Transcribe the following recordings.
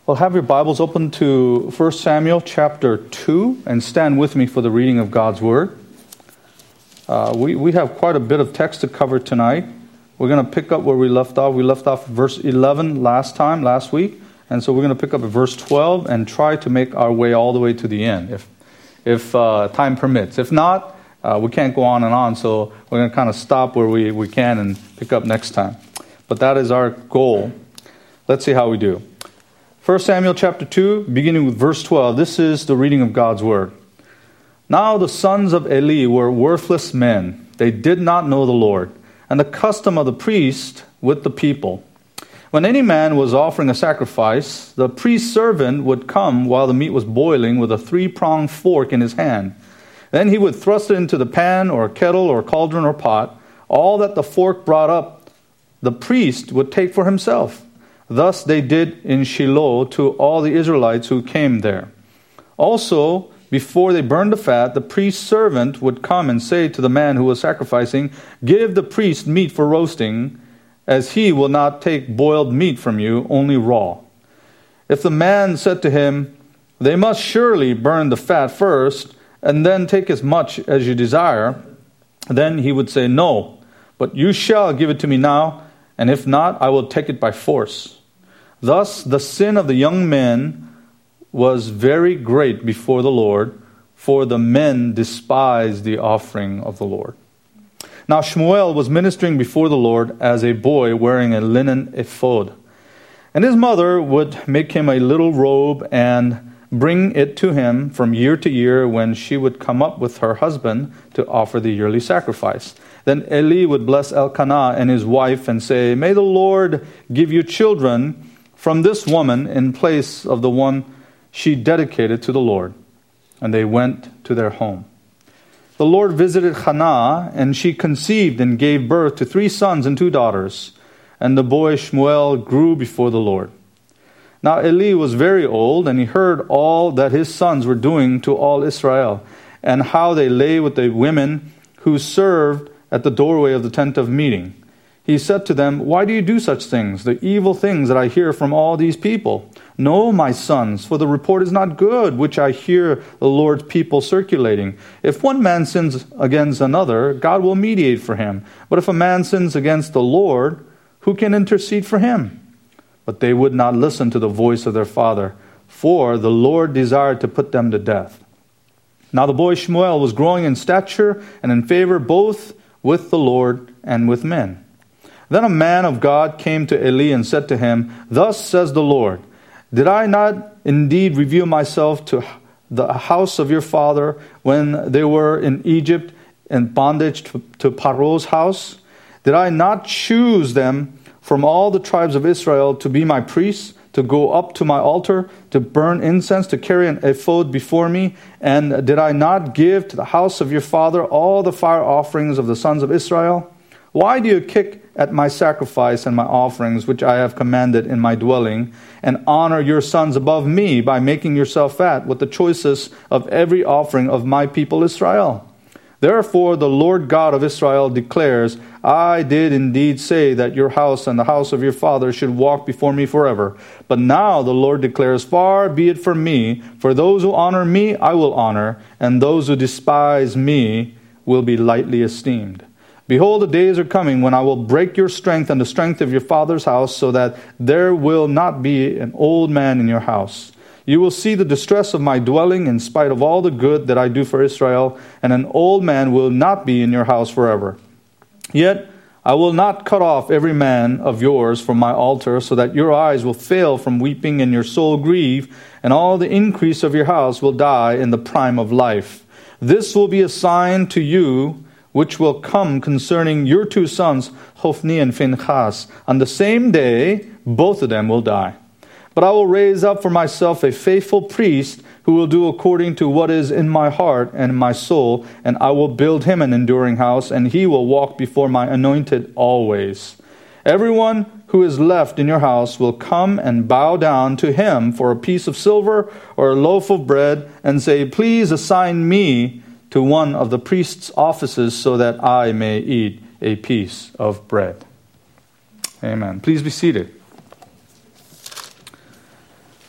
Well, have your Bibles open to 1 Samuel chapter 2 and stand with me for the reading of God's Word. We have quite a bit of text to cover tonight. We're going to pick up where we left off. We left off at verse 11 last week. And so we're going to pick up at verse 12 and try to make our way all the way to the end, if time permits. If not, we can't go on and on. So we're going to kind of stop where we can and pick up next time. But that is our goal. Let's see how we do. 1 Samuel chapter 2, beginning with verse 12. This is the reading of God's Word. Now the sons of Eli were worthless men. They did not know the Lord, and the custom of the priest with the people. When any man was offering a sacrifice, the priest's servant would come while the meat was boiling with a 3-pronged fork in his hand. Then he would thrust it into the pan or kettle or cauldron or pot. All that the fork brought up, the priest would take for himself. Thus they did in Shiloh to all the Israelites who came there. Also, before they burned the fat, the priest's servant would come and say to the man who was sacrificing, "Give the priest meat for roasting, as he will not take boiled meat from you, only raw." If the man said to him, "They must surely burn the fat first, and then take as much as you desire," then he would say, "No, but you shall give it to me now, and if not, I will take it by force." Thus the sin of the young men was very great before the Lord, for the men despised the offering of the Lord. Now Shmuel was ministering before the Lord as a boy wearing a linen ephod. And his mother would make him a little robe and bring it to him from year to year when she would come up with her husband to offer the yearly sacrifice. Then Eli would bless Elkanah and his wife and say, "May the Lord give you children from this woman in place of the one she dedicated to the Lord." And they went to their home. The Lord visited Hannah, and she conceived and gave birth to 3 sons and 2 daughters. And the boy Shmuel grew before the Lord. Now Eli was very old, and he heard all that his sons were doing to all Israel, and how they lay with the women who served at the doorway of the tent of meeting. He said to them, "Why do you do such things, the evil things that I hear from all these people? No, my sons, for the report is not good, which I hear the Lord's people circulating. If one man sins against another, God will mediate for him. But if a man sins against the Lord, who can intercede for him?" But they would not listen to the voice of their father, for the Lord desired to put them to death. Now the boy Shmuel was growing in stature and in favor both with the Lord and with men. Then a man of God came to Eli and said to him, "Thus says the Lord, did I not indeed reveal myself to the house of your father when they were in Egypt in bondage to Paro's house? Did I not choose them from all the tribes of Israel to be my priests, to go up to my altar, to burn incense, to carry an ephod before me? And did I not give to the house of your father all the fire offerings of the sons of Israel? Why do you kick at my sacrifice and my offerings, which I have commanded in my dwelling, and honor your sons above me by making yourself fat with the choicest of every offering of my people Israel? Therefore the Lord God of Israel declares, I did indeed say that your house and the house of your father should walk before me forever. But now the Lord declares, far be it from me, for those who honor me I will honor, and those who despise me will be lightly esteemed. Behold, the days are coming when I will break your strength and the strength of your father's house, so that there will not be an old man in your house. You will see the distress of my dwelling in spite of all the good that I do for Israel, and an old man will not be in your house forever. Yet I will not cut off every man of yours from my altar, so that your eyes will fail from weeping and your soul grieve, and all the increase of your house will die in the prime of life. This will be a sign to you which will come concerning your 2 sons, Hophni and Phinehas. On the same day, both of them will die. But I will raise up for myself a faithful priest who will do according to what is in my heart and my soul, and I will build him an enduring house, and he will walk before my anointed always. Everyone who is left in your house will come and bow down to him for a piece of silver or a loaf of bread, and say, please assign me to one of the priest's offices so that I may eat a piece of bread. Amen. Please be seated.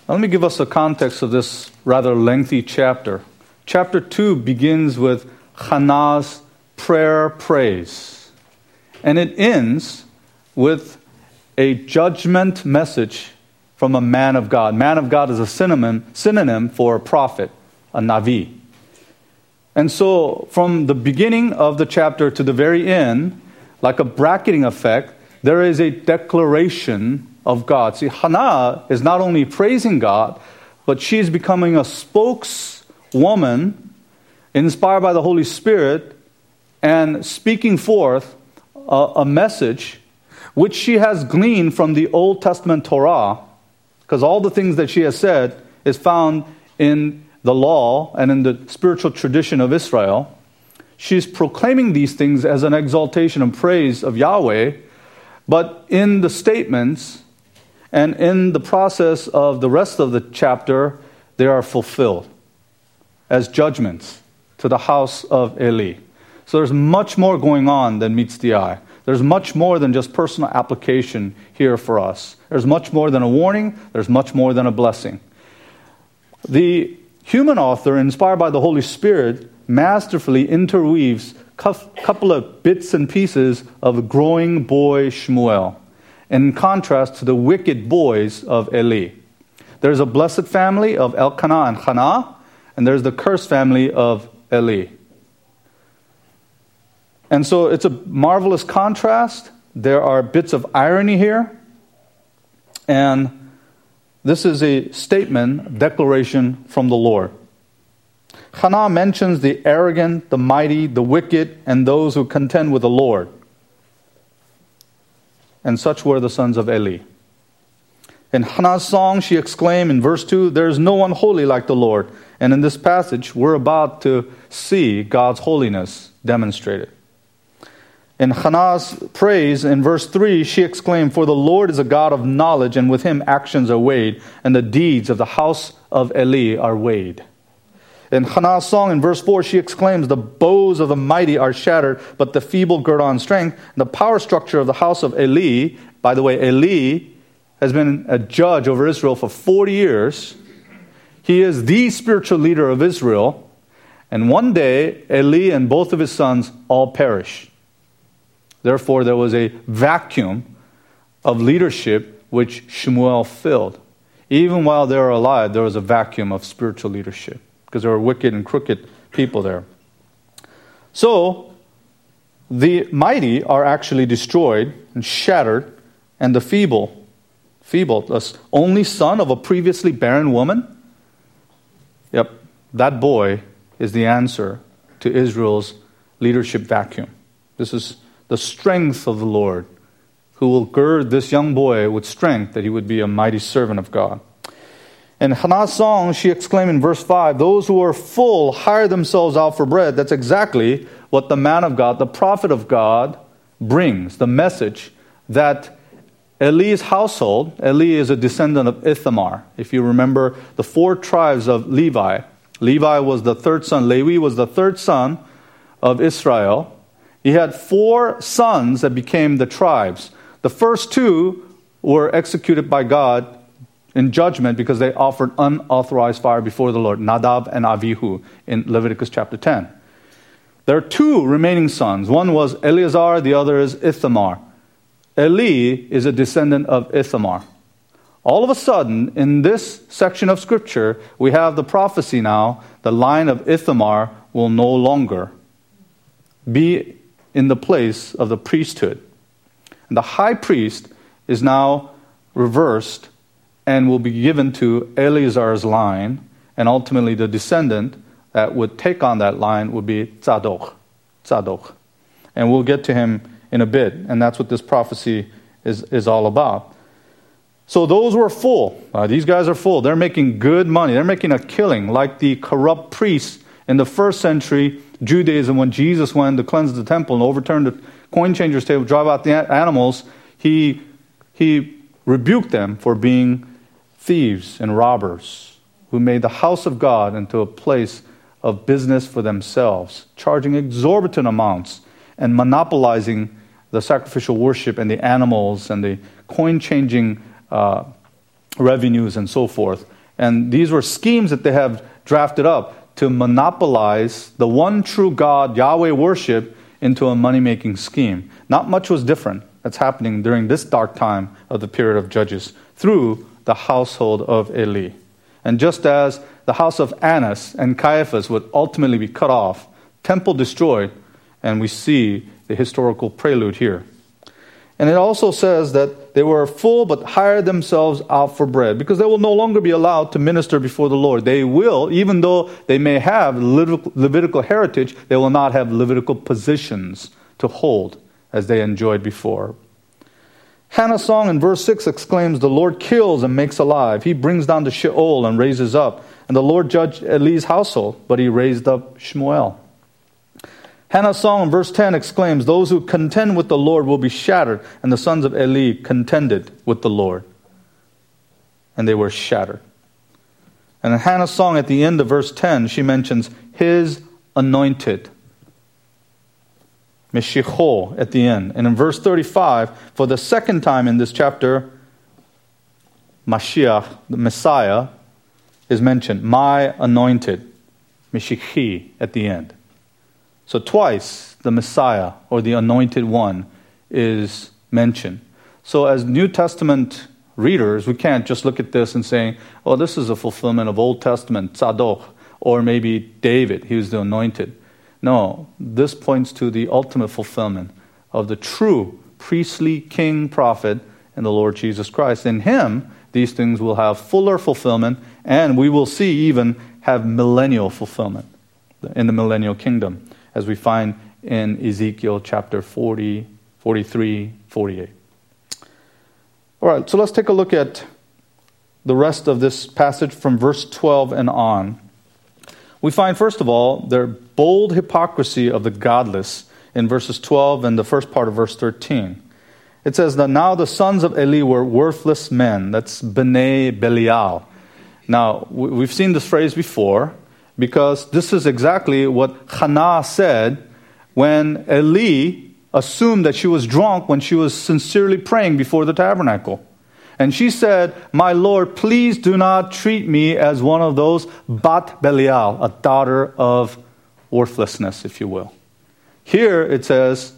Let me give us the context of this rather lengthy chapter. Chapter 2 begins with Hannah's prayer praise. And it ends with a judgment message from a man of God. Man of God is a synonym for a prophet, a Navi. And so from the beginning of the chapter to the very end, like a bracketing effect, there is a declaration of God. See, Hannah is not only praising God, but she's becoming a spokeswoman inspired by the Holy Spirit and speaking forth a message which she has gleaned from the Old Testament Torah, because all the things that she has said is found in the law and in the spiritual tradition of Israel. She's proclaiming these things as an exaltation and praise of Yahweh, but in the statements and in the process of the rest of the chapter, they are fulfilled as judgments to the house of Eli. So there's much more going on than meets the eye. There's much more than just personal application here for us. There's much more than a warning. There's much more than a blessing. The human author, inspired by the Holy Spirit, masterfully interweaves a couple of bits and pieces of a growing boy Shmuel, in contrast to the wicked boys of Eli. There's a blessed family of Elkanah and Hannah, and there's the cursed family of Eli. And so it's a marvelous contrast. There are bits of irony here. And this is a statement, declaration from the Lord. Hannah mentions the arrogant, the mighty, the wicked, and those who contend with the Lord. And such were the sons of Eli. In Hannah's song, she exclaimed in verse 2, "There is no one holy like the Lord." And in this passage, we're about to see God's holiness demonstrated. In Hannah's praise, in verse 3, she exclaimed, "For the Lord is a God of knowledge, and with him actions are weighed, and the deeds of the house of Eli are weighed." In Hannah's song, in verse 4, she exclaims, "The bows of the mighty are shattered, but the feeble gird on strength." The power structure of the house of Eli, by the way, Eli has been a judge over Israel for 40 years. He is the spiritual leader of Israel. And one day, Eli and both of his sons all perish. Therefore, there was a vacuum of leadership which Shmuel filled. Even while they were alive, there was a vacuum of spiritual leadership because there were wicked and crooked people there. So, the mighty are actually destroyed and shattered, and the feeble, the only son of a previously barren woman, yep, that boy is the answer to Israel's leadership vacuum. This is the strength of the Lord, who will gird this young boy with strength that he would be a mighty servant of God. In Hannah's song, she exclaimed in verse 5, "Those who are full hire themselves out for bread." That's exactly what the man of God, the prophet of God, brings. The message that Eli's household, Eli is a descendant of Ithamar. If you remember the 4 tribes of Levi. Levi was the third son. Levi was the third son of Israel. He had 4 sons that became the tribes. The first 2 were executed by God in judgment because they offered unauthorized fire before the Lord, Nadab and Avihu in Leviticus chapter 10. There are 2 remaining sons. One was Eleazar, the other is Ithamar. Eli is a descendant of Ithamar. All of a sudden, in this section of Scripture, we have the prophecy now, the line of Ithamar will no longer be in the place of the priesthood. And the high priest is now reversed and will be given to Eleazar's line, and ultimately the descendant that would take on that line would be Tzadok. And we'll get to him in a bit, and that's what this prophecy is all about. So those were full. These guys are full. They're making good money. They're making a killing, like the corrupt priests in the first century Judaism when Jesus went to cleanse the temple and overturn the coin changers' table, drive out the animals. He rebuked them for being thieves and robbers who made the house of God into a place of business for themselves, charging exorbitant amounts and monopolizing the sacrificial worship and the animals and the coin-changing revenues and so forth. And these were schemes that they have drafted up to monopolize the one true God, Yahweh worship, into a money-making scheme. Not much was different that's happening during this dark time of the period of Judges through the household of Eli. And just as the house of Annas and Caiaphas would ultimately be cut off, temple destroyed, and we see the historical prelude here. And it also says that they were full but hired themselves out for bread, because they will no longer be allowed to minister before the Lord. They will, even though they may have Levitical heritage, they will not have Levitical positions to hold as they enjoyed before. Hannah's song in verse 6 exclaims, "The Lord kills and makes alive. He brings down to Sheol and raises up. And the Lord judged Eli's household, but he raised up Shmuel." Hannah's song in verse 10 exclaims, "Those who contend with the Lord will be shattered." And the sons of Eli contended with the Lord, and they were shattered. And in Hannah's song at the end of verse 10, she mentions his anointed, Meshicho at the end. And in verse 35, for the second time in this chapter, Mashiach, the Messiah, is mentioned. My anointed, Meshichi at the end. So twice the Messiah or the anointed one is mentioned. So as New Testament readers, we can't just look at this and say, oh, this is a fulfillment of Old Testament, Tzadok, or maybe David, he was the anointed. No, this points to the ultimate fulfillment of the true priestly king prophet in the Lord Jesus Christ. In him, these things will have fuller fulfillment, and we will see even have millennial fulfillment in the millennial kingdom, as we find in Ezekiel chapter 40, 43, 48. All right, so let's take a look at the rest of this passage from verse 12 and on. We find, first of all, their bold hypocrisy of the godless in verses 12 and the first part of verse 13. It says that now the sons of Eli were worthless men. That's Bnei Belial. Now, we've seen this phrase before, because this is exactly what Hannah said when Eli assumed that she was drunk when she was sincerely praying before the tabernacle. And she said, "My Lord, please do not treat me as one of those Bat Belial, a daughter of worthlessness, if you will." Here it says,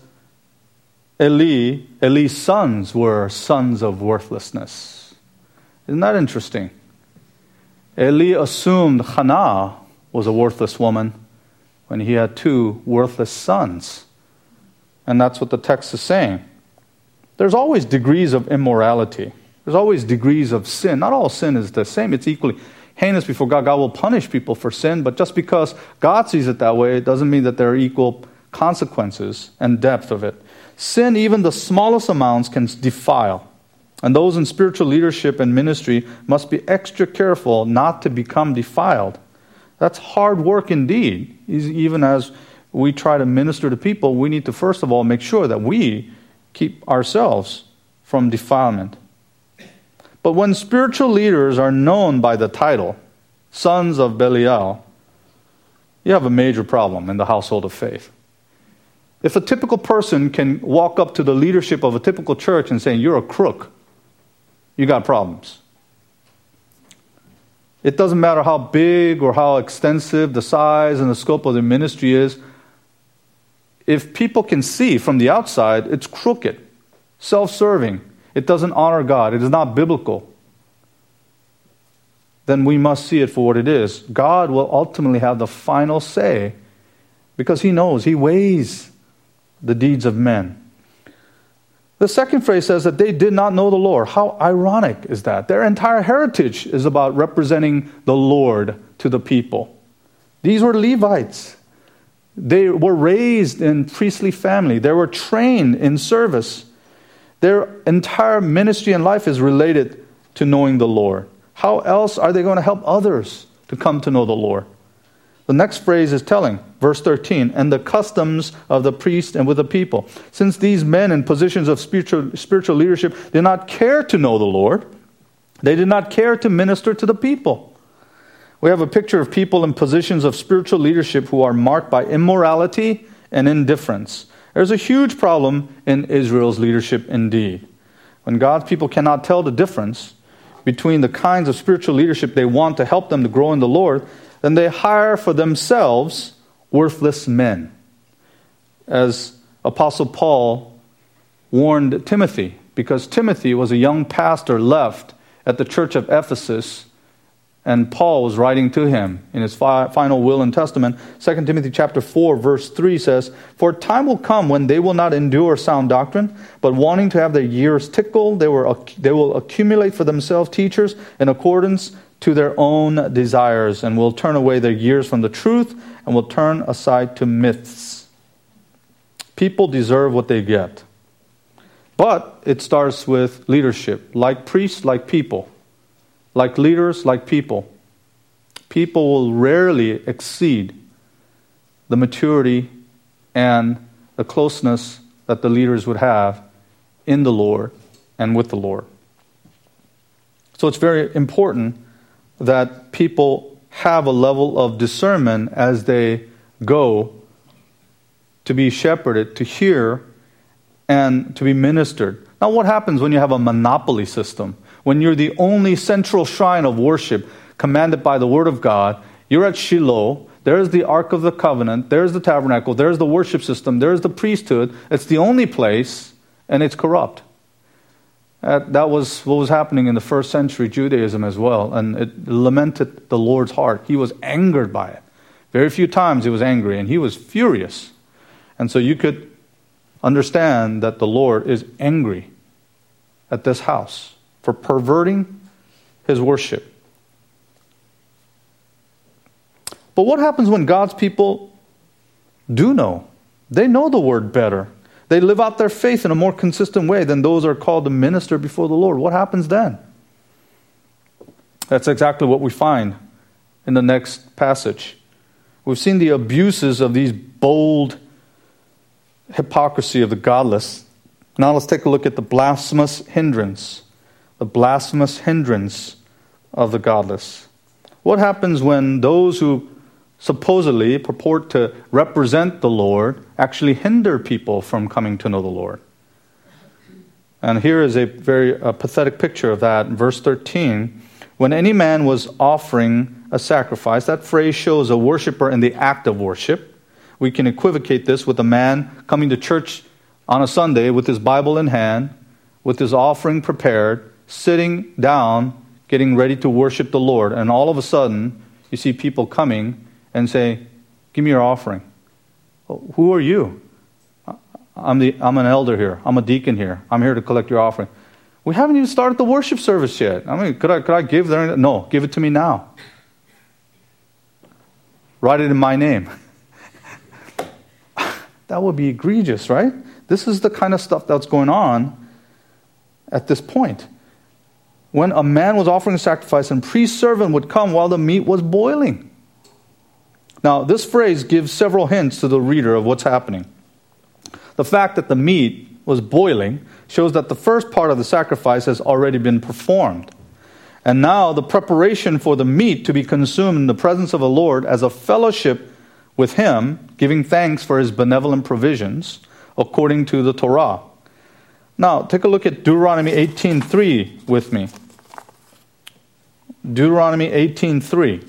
Eli's sons were sons of worthlessness. Isn't that interesting? Eli assumed Hannah was a worthless woman when he had two worthless sons. And that's what the text is saying. There's always degrees of immorality. There's always degrees of sin. Not all sin is the same. It's equally heinous before God. God will punish people for sin, but just because God sees it that way, it doesn't mean that there are equal consequences and depth of it. Sin, even the smallest amounts, can defile. And those in spiritual leadership and ministry must be extra careful not to become defiled. That's hard work indeed. Even as we try to minister to people, we need to first of all make sure that we keep ourselves from defilement. But when spiritual leaders are known by the title, sons of Belial, you have a major problem in the household of faith. If a typical person can walk up to the leadership of a typical church and say, "You're a crook," you got problems. It doesn't matter how big or how extensive the size and the scope of the ministry is. If people can see from the outside, it's crooked, self-serving, it doesn't honor God, it is not biblical, then we must see it for what it is. God will ultimately have the final say because He knows, He weighs the deeds of men. The second phrase says that they did not know the Lord. How ironic is that? Their entire heritage is about representing the Lord to the people. These were Levites. They were raised in priestly family. They were trained in service. Their entire ministry and life is related to knowing the Lord. How else are they going to help others to come to know the Lord? The next phrase is telling, verse 13, and the customs of the priest and with the people. Since these men in positions of spiritual leadership did not care to know the Lord, they did not care to minister to the people. We have a picture of people in positions of spiritual leadership who are marked by immorality and indifference. There's a huge problem in Israel's leadership indeed. When God's people cannot tell the difference between the kinds of spiritual leadership they want to help them to grow in the Lord, then they hire for themselves worthless men. As Apostle Paul warned Timothy, because Timothy was a young pastor left at the church of Ephesus, and Paul was writing to him in his final will and testament. 2 Timothy chapter 4, verse 3 says, "For time will come when they will not endure sound doctrine, but wanting to have their ears tickled, they will accumulate for themselves teachers in accordance to their own desires, and will turn away their ears from the truth, and will turn aside to myths." People deserve what they get. But it starts with leadership. Like priests, like people. Like leaders, like people. People will rarely exceed the maturity and the closeness that the leaders would have in the Lord and with the Lord. So it's very important that people have a level of discernment as they go to be shepherded, to hear, and to be ministered. Now, what happens when you have a monopoly system? When you're the only central shrine of worship commanded by the Word of God, you're at Shiloh, there's the Ark of the Covenant, there's the tabernacle, there's the worship system, there's the priesthood. It's the only place, and it's corrupt. That was what was happening in the first century Judaism as well, and it lamented the Lord's heart. He was angered by it. Very few times he was angry, and he was furious. And so you could understand that the Lord is angry at this house for perverting his worship. But what happens when God's people do know? They know the word better. They live out their faith in a more consistent way than those who are called to minister before the Lord. What happens then? That's exactly what we find in the next passage. We've seen the abuses of these bold hypocrisy of the godless. Now let's take a look at the blasphemous hindrance. The blasphemous hindrance of the godless. What happens when those who supposedly purport to represent the Lord actually hinder people from coming to know the Lord? And here is a very pathetic picture of that in verse 13. When any man was offering a sacrifice, that phrase shows a worshiper in the act of worship. We can equivocate this with a man coming to church on a Sunday with his Bible in hand, with his offering prepared, sitting down, getting ready to worship the Lord. And all of a sudden, you see people coming and say, "Give me your offering." "Who are you?" I'm an elder here. I'm a deacon here. I'm here to collect your offering." We haven't even started the worship service yet. I mean, could I give there? No, give it to me now. Write it in my name. That would be egregious, right? This is the kind of stuff that's going on at this point. When a man was offering a sacrifice, and priest servant would come while the meat was boiling. Now, this phrase gives several hints to the reader of what's happening. The fact that the meat was boiling shows that the first part of the sacrifice has already been performed. And now the preparation for the meat to be consumed in the presence of the Lord as a fellowship with Him, giving thanks for His benevolent provisions according to the Torah. Now, take a look at Deuteronomy 18:3 with me. Deuteronomy 18:3.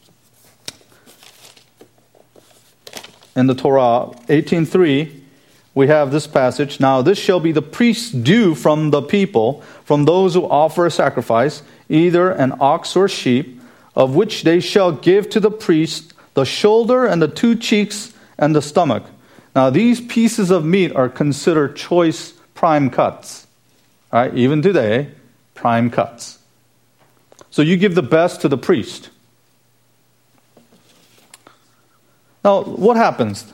In the Torah, 18:3, we have this passage. "Now this shall be the priest's due from the people, from those who offer a sacrifice, either an ox or sheep, of which they shall give to the priest the shoulder and the 2 cheeks and the stomach." Now these pieces of meat are considered choice prime cuts. All right, even today, prime cuts. So you give the best to the priest. Now, what happens?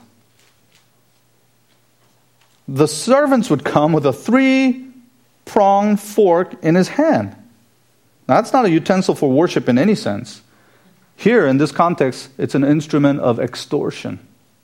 The servants would come with a 3-pronged fork in his hand. Now, that's not a utensil for worship in any sense. Here, in this context, it's an instrument of extortion.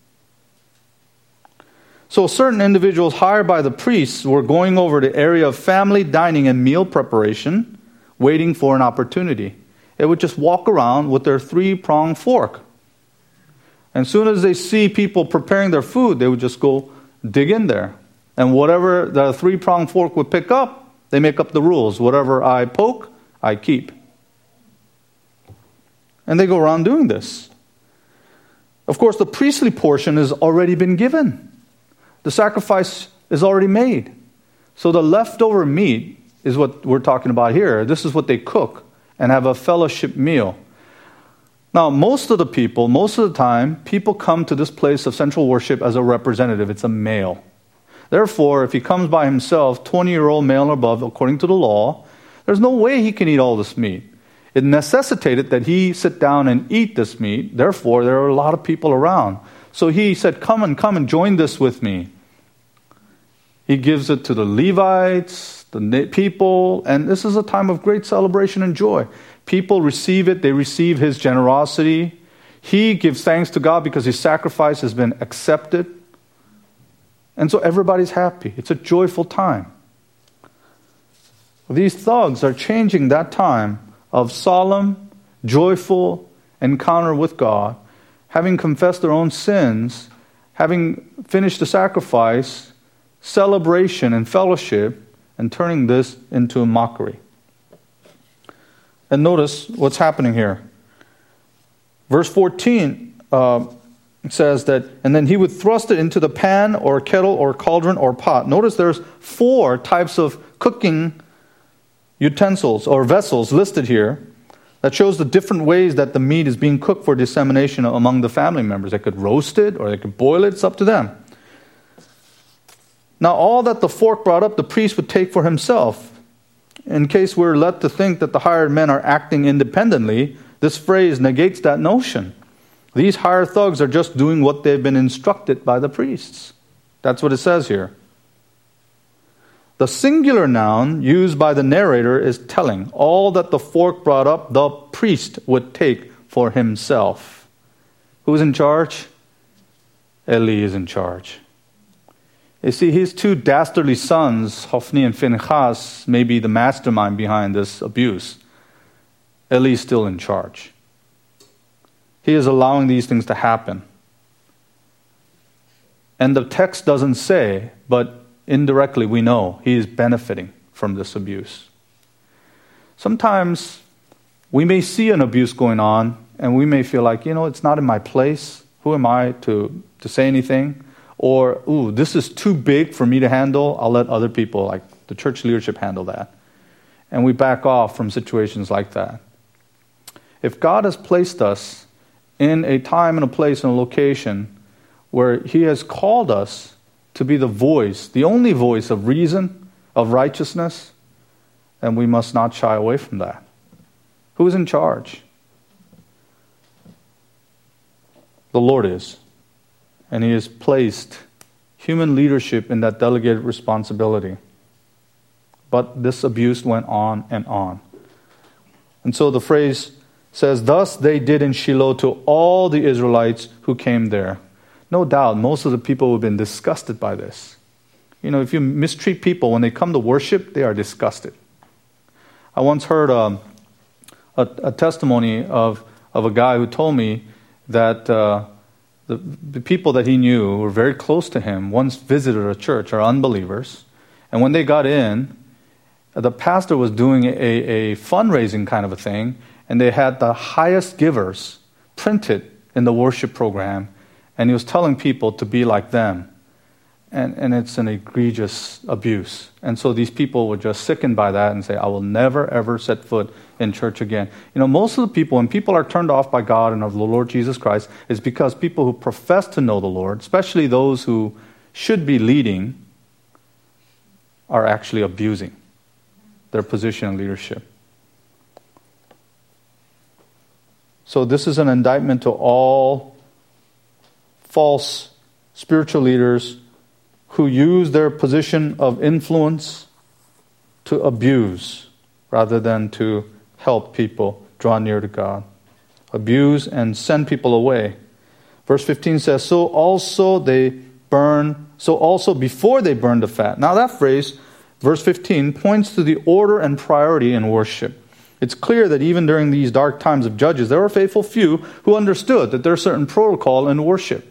So certain individuals hired by the priests were going over the area of family dining and meal preparation, waiting for an opportunity. They would just walk around with their 3-pronged fork. And as soon as they see people preparing their food, they would just go dig in there. And whatever the 3-pronged fork would pick up, they make up the rules. Whatever I poke, I keep. And they go around doing this. Of course, the priestly portion has already been given. The sacrifice is already made. So the leftover meat is what we're talking about here. This is what they cook and have a fellowship meal. Now, most of the time, people come to this place of central worship as a representative. It's a male. Therefore, if he comes by himself, 20-year-old male or above, according to the law, there's no way he can eat all this meat. It necessitated that he sit down and eat this meat. Therefore, there are a lot of people around. So he said, come and join this with me. He gives it to the Levites, the people, and this is a time of great celebration and joy. People receive it. They receive his generosity. He gives thanks to God because his sacrifice has been accepted. And so everybody's happy. It's a joyful time. These thugs are changing that time of solemn, joyful encounter with God, having confessed their own sins, having finished the sacrifice, celebration and fellowship, and turning this into a mockery. And notice what's happening here. Verse 14 says that, and then he would thrust it into the pan or kettle or cauldron or pot. Notice there's 4 types of cooking utensils or vessels listed here that shows the different ways that the meat is being cooked for dissemination among the family members. They could roast it or they could boil it. It's up to them. Now, all that the fork brought up, the priest would take for himself. In case we're led to think that the hired men are acting independently, this phrase negates that notion. These hired thugs are just doing what they've been instructed by the priests. That's what it says here. The singular noun used by the narrator is telling. All that the fork brought up, the priest would take for himself. Who's in charge? Eli is in charge. You see, his 2 dastardly sons, Hophni and Phinehas, may be the mastermind behind this abuse. Eli is still in charge. He is allowing these things to happen. And the text doesn't say, but indirectly we know he is benefiting from this abuse. Sometimes we may see an abuse going on and we may feel like, it's not in my place. Who am I to say anything? Or, this is too big for me to handle. I'll let other people, like the church leadership, handle that. And we back off from situations like that. If God has placed us in a time and a place and a location where he has called us to be the voice, the only voice of reason, of righteousness, then we must not shy away from that. Who's in charge? The Lord is. And he has placed human leadership in that delegated responsibility. But this abuse went on and on. And so the phrase says, thus they did in Shiloh to all the Israelites who came there. No doubt, most of the people have been disgusted by this. If you mistreat people when they come to worship, they are disgusted. I once heard a testimony of a guy who told me that the people that he knew who were very close to him once visited a church, are unbelievers. And when they got in, the pastor was doing a fundraising kind of a thing, and they had the highest givers printed in the worship program, and he was telling people to be like them. And it's an egregious abuse. And so these people were just sickened by that and say, I will never, ever set foot in church again. Most of the people, when people are turned off by God and of the Lord Jesus Christ, is because people who profess to know the Lord, especially those who should be leading, are actually abusing their position in leadership. So this is an indictment to all false spiritual leaders who use their position of influence to abuse rather than to help people draw near to God. Abuse and send people away. Verse 15 says, so also before they burn the fat. Now that phrase, verse 15, points to the order and priority in worship. It's clear that even during these dark times of Judges, there were faithful few who understood that there's certain protocol in worship.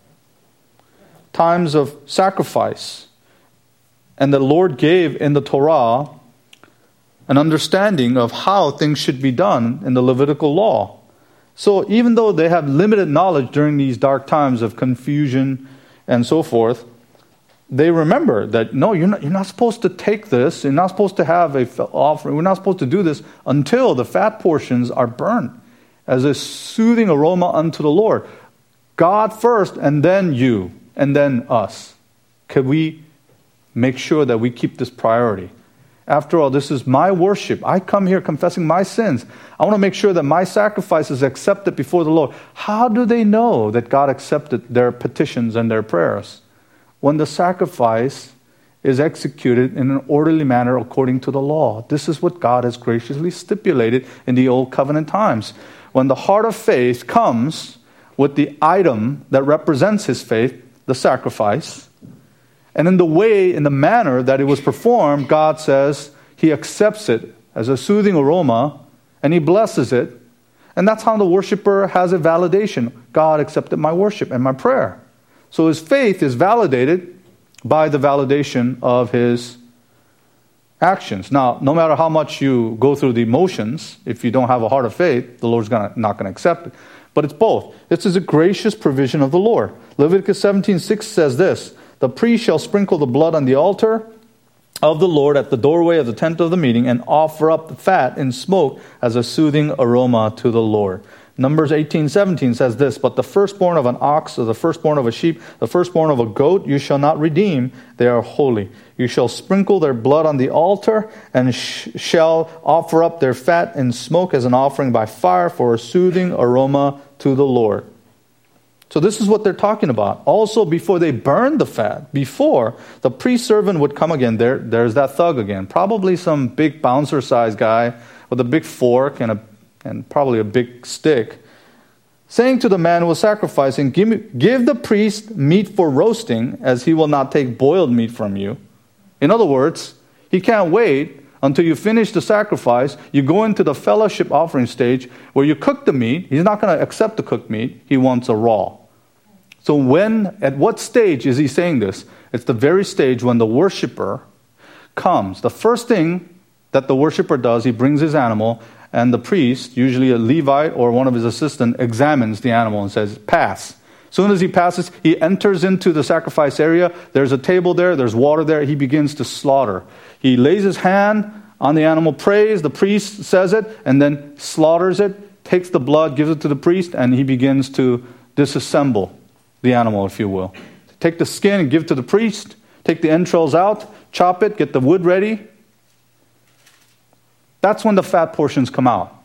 Times of sacrifice. And the Lord gave in the Torah an understanding of how things should be done in the Levitical law. So even though they have limited knowledge during these dark times of confusion and so forth, they remember that, no, you're not supposed to take this. You're not supposed to have a offering. We're not supposed to do this until the fat portions are burnt as a soothing aroma unto the Lord. God first, and then you, and then us. Could we make sure that we keep this priority? After all, this is my worship. I come here confessing my sins. I want to make sure that my sacrifice is accepted before the Lord. How do they know that God accepted their petitions and their prayers? When the sacrifice is executed in an orderly manner according to the law. This is what God has graciously stipulated in the Old Covenant times. When the heart of faith comes with the item that represents his faith, the sacrifice, and in the manner that it was performed, God says he accepts it as a soothing aroma and he blesses it. And that's how the worshiper has a validation. God accepted my worship and my prayer. So his faith is validated by the validation of his actions. Now, no matter how much you go through the motions, if you don't have a heart of faith, the Lord's not going to accept it. But it's both. This is a gracious provision of the Lord. Leviticus 17:6 says this, "The priest shall sprinkle the blood on the altar of the Lord at the doorway of the tent of the meeting and offer up the fat in smoke as a soothing aroma to the Lord." Numbers 18:17 says this, "But the firstborn of an ox, or the firstborn of a sheep, the firstborn of a goat, you shall not redeem. They are holy. You shall sprinkle their blood on the altar, and shall offer up their fat in smoke as an offering by fire for a soothing aroma to the Lord." So this is what they're talking about. Also, before they burn the fat, before the priest servant would come again, there's that thug again. Probably some big bouncer-sized guy with a big fork and probably a big stick, saying to the man who was sacrificing, give the priest meat for roasting, as he will not take boiled meat from you. In other words, he can't wait until you finish the sacrifice. You go into the fellowship offering stage where you cook the meat. He's not going to accept the cooked meat. He wants a raw. So at what stage is he saying this? It's the very stage when the worshiper comes. The first thing that the worshiper does, he brings his animal, and the priest, usually a Levite or one of his assistants, examines the animal and says, pass. As soon as he passes, he enters into the sacrifice area. There's a table there. There's water there. He begins to slaughter. He lays his hand on the animal, prays. The priest says it, and then slaughters it, takes the blood, gives it to the priest, and he begins to disassemble the animal, if you will. Take the skin and give it to the priest. Take the entrails out, chop it, get the wood ready. That's when the fat portions come out.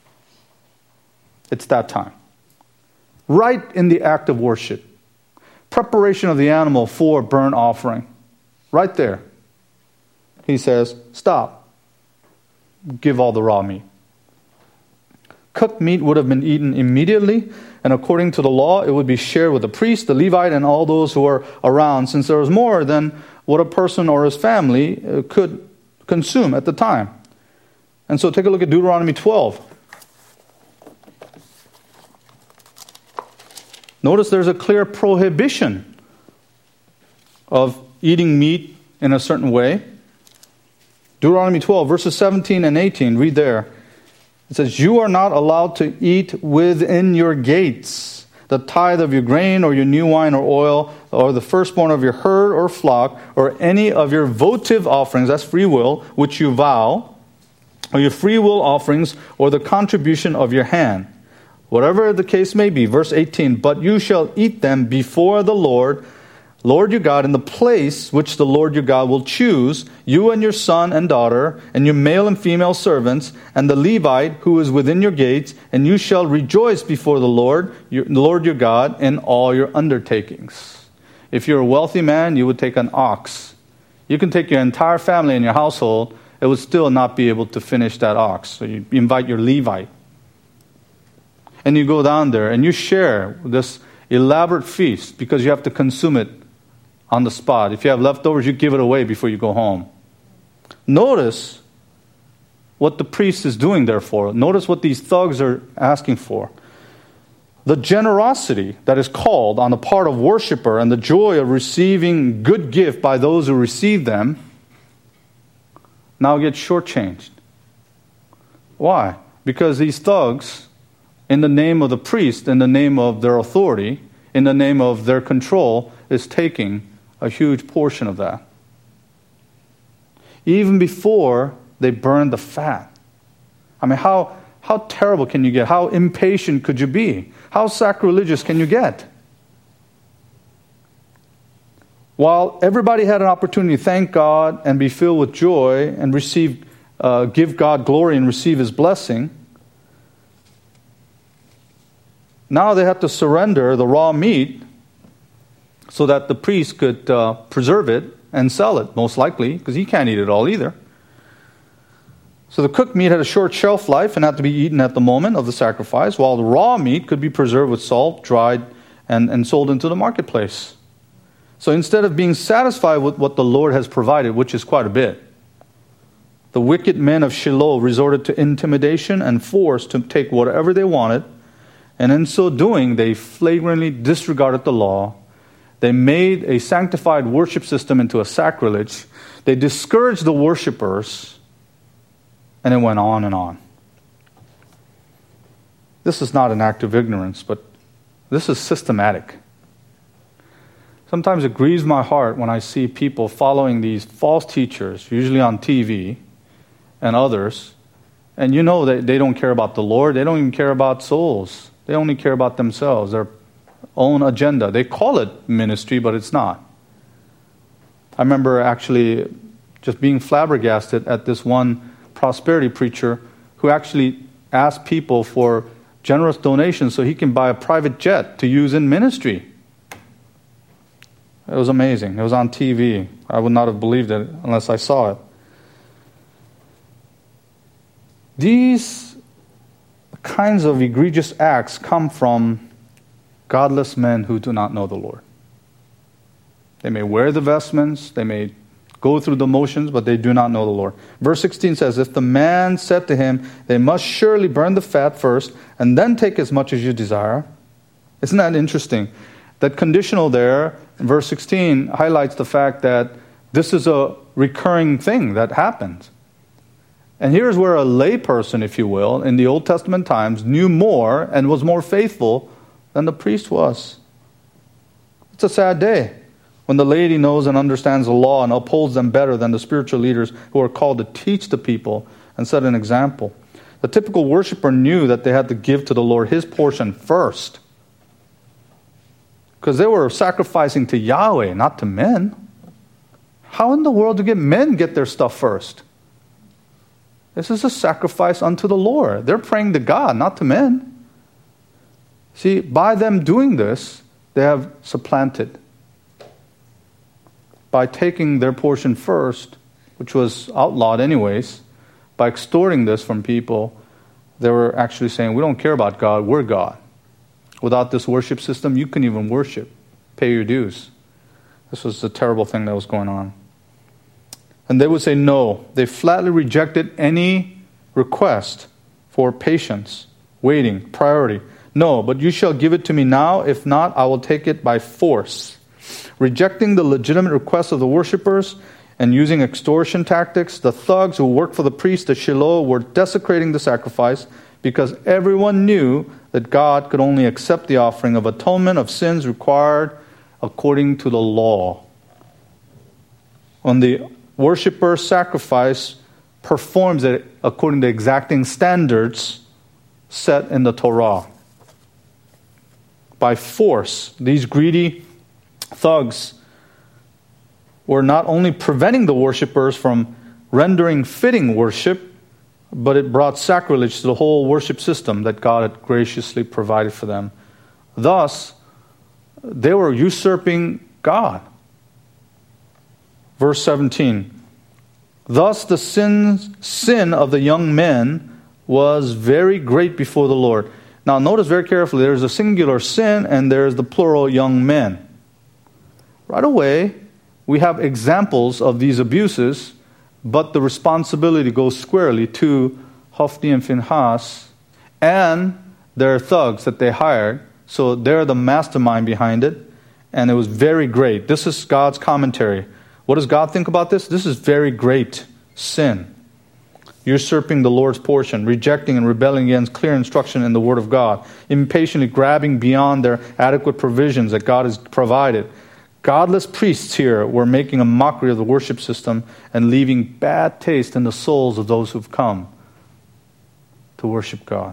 It's that time. Right in the act of worship. Preparation of the animal for burnt offering. Right there. He says, stop. Give all the raw meat. Cooked meat would have been eaten immediately, and according to the law, it would be shared with the priest, the Levite, and all those who were around, since there was more than what a person or his family could consume at the time. And so take a look at Deuteronomy 12. Notice there's a clear prohibition of eating meat in a certain way. Deuteronomy 12, verses 17 and 18, read there. It says, "You are not allowed to eat within your gates the tithe of your grain or your new wine or oil or the firstborn of your herd or flock or any of your votive offerings," that's free will, "which you vow, or your free will offerings, or the contribution of your hand." Whatever the case may be. Verse 18, "But you shall eat them before the Lord your God, in the place which the Lord your God will choose, you and your son and daughter, and your male and female servants, and the Levite who is within your gates, and you shall rejoice before the Lord your God, in all your undertakings." If you're a wealthy man, you would take an ox. You can take your entire family and your household, it would still not be able to finish that ox. So you invite your Levite. And you go down there and you share this elaborate feast because you have to consume it on the spot. If you have leftovers, you give it away before you go home. Notice what the priest is doing there for. Notice what these thugs are asking for. The generosity that is called on the part of worshiper and the joy of receiving good gift by those who receive them now gets shortchanged. Why? Because these thugs, in the name of the priest, in the name of their authority, in the name of their control, is taking a huge portion of that. Even before they burn the fat. I mean, how terrible can you get? How impatient could you be? How sacrilegious can you get? While everybody had an opportunity to thank God and be filled with joy and give God glory and receive His blessing, now they have to surrender the raw meat so that the priest could preserve it and sell it, most likely, because he can't eat it all either. So the cooked meat had a short shelf life and had to be eaten at the moment of the sacrifice, while the raw meat could be preserved with salt, dried, and sold into the marketplace. So instead of being satisfied with what the Lord has provided, which is quite a bit, the wicked men of Shiloh resorted to intimidation and force to take whatever they wanted, and in so doing, they flagrantly disregarded the law. They made a sanctified worship system into a sacrilege. They discouraged the worshipers, and it went on and on. This is not an act of ignorance, but this is systematic. Sometimes it grieves my heart when I see people following these false teachers, usually on TV, and others, and you know they don't care about the Lord. They don't even care about souls. They only care about themselves, their own agenda. They call it ministry, but it's not. I remember actually just being flabbergasted at this one prosperity preacher who actually asked people for generous donations so he can buy a private jet to use in ministry. It was amazing. It was on TV. I would not have believed it unless I saw it. These kinds of egregious acts come from godless men who do not know the Lord. They may wear the vestments, they may go through the motions, but they do not know the Lord. Verse 16 says, if the man said to him, they must surely burn the fat first, and then take as much as you desire. Isn't that interesting? That conditional there, in verse 16, highlights the fact that this is a recurring thing that happens. And here's where a layperson, if you will, in the Old Testament times, knew more and was more faithful than the priest was. It's a sad day when the laity knows and understands the law and upholds them better than the spiritual leaders who are called to teach the people and set an example. The typical worshiper knew that they had to give to the Lord His portion first, because they were sacrificing to Yahweh, not to men. How in the world do men get their stuff first? This is a sacrifice unto the Lord. They're praying to God, not to men. See, by them doing this, they have supplanted. By taking their portion first, which was outlawed anyways, by extorting this from people, they were actually saying, we don't care about God, we're God. Without this worship system, you couldn't even worship, pay your dues. This was a terrible thing that was going on. And they would say no. They flatly rejected any request for patience, waiting, priority. No, but you shall give it to me now. If not, I will take it by force. Rejecting the legitimate requests of the worshipers and using extortion tactics, the thugs who worked for the priest at Shiloh were desecrating the sacrifice because everyone knew that God could only accept the offering of atonement of sins required according to the law. When the worshipper's sacrifice performs it according to exacting standards set in the Torah. By force, these greedy thugs were not only preventing the worshipers from rendering fitting worship, but it brought sacrilege to the whole worship system that God had graciously provided for them. Thus, they were usurping God. Verse 17. Thus the sin of the young men was very great before the Lord. Now notice very carefully, there's a singular sin and there's the plural young men. Right away, we have examples of these abuses, but the responsibility goes squarely to Hophni and Phinehas and their thugs that they hired. So they're the mastermind behind it, and it was very great. This is God's commentary. What does God think about this? This is very great sin. usurping the Lord's portion, rejecting and rebelling against clear instruction in the Word of God, impatiently grabbing beyond their adequate provisions that God has provided. Godless priests here were making a mockery of the worship system and leaving bad taste in the souls of those who've come to worship God.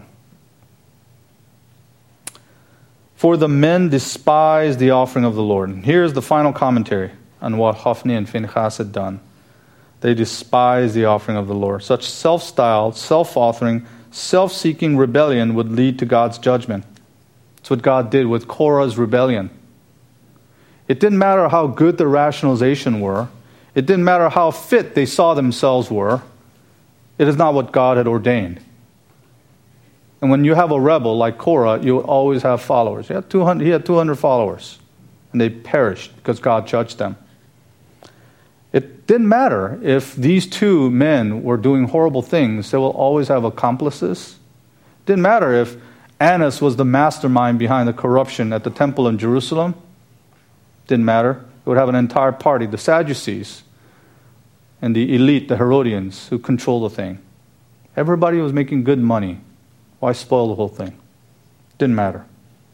For the men despised the offering of the Lord. And here's the final commentary on what Hophni and Phinehas had done. They despised the offering of the Lord. Such self-styled, self-authoring, self-seeking rebellion would lead to God's judgment. That's what God did with Korah's rebellion. It didn't matter how good their rationalization were. It didn't matter how fit they saw themselves were. It is not what God had ordained. And when you have a rebel like Korah, you will always have followers. He had 200 followers, and they perished because God judged them. It didn't matter if these two men were doing horrible things. They will always have accomplices. It didn't matter if Annas was the mastermind behind the corruption at the temple in Jerusalem. It didn't matter. It would have an entire party, the Sadducees, and the elite, the Herodians, who control the thing. Everybody was making good money. Why spoil the whole thing? Didn't matter.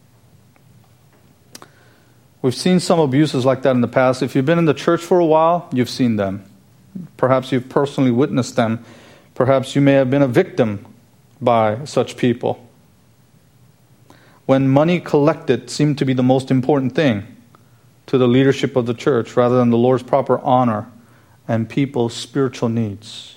We've seen some abuses like that in the past. If you've been in the church for a while, you've seen them. Perhaps you've personally witnessed them. Perhaps you may have been a victim by such people. When money collected seemed to be the most important thing to the leadership of the church rather than the Lord's proper honor and people's spiritual needs.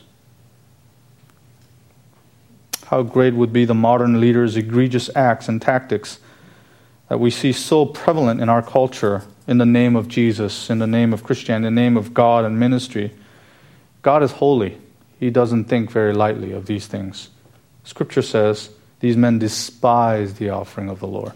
How great would be the modern leaders' egregious acts and tactics that we see so prevalent in our culture in the name of Jesus, in the name of Christianity, in the name of God and ministry. God is holy. He doesn't think very lightly of these things. Scripture says these men despised the offering of the Lord.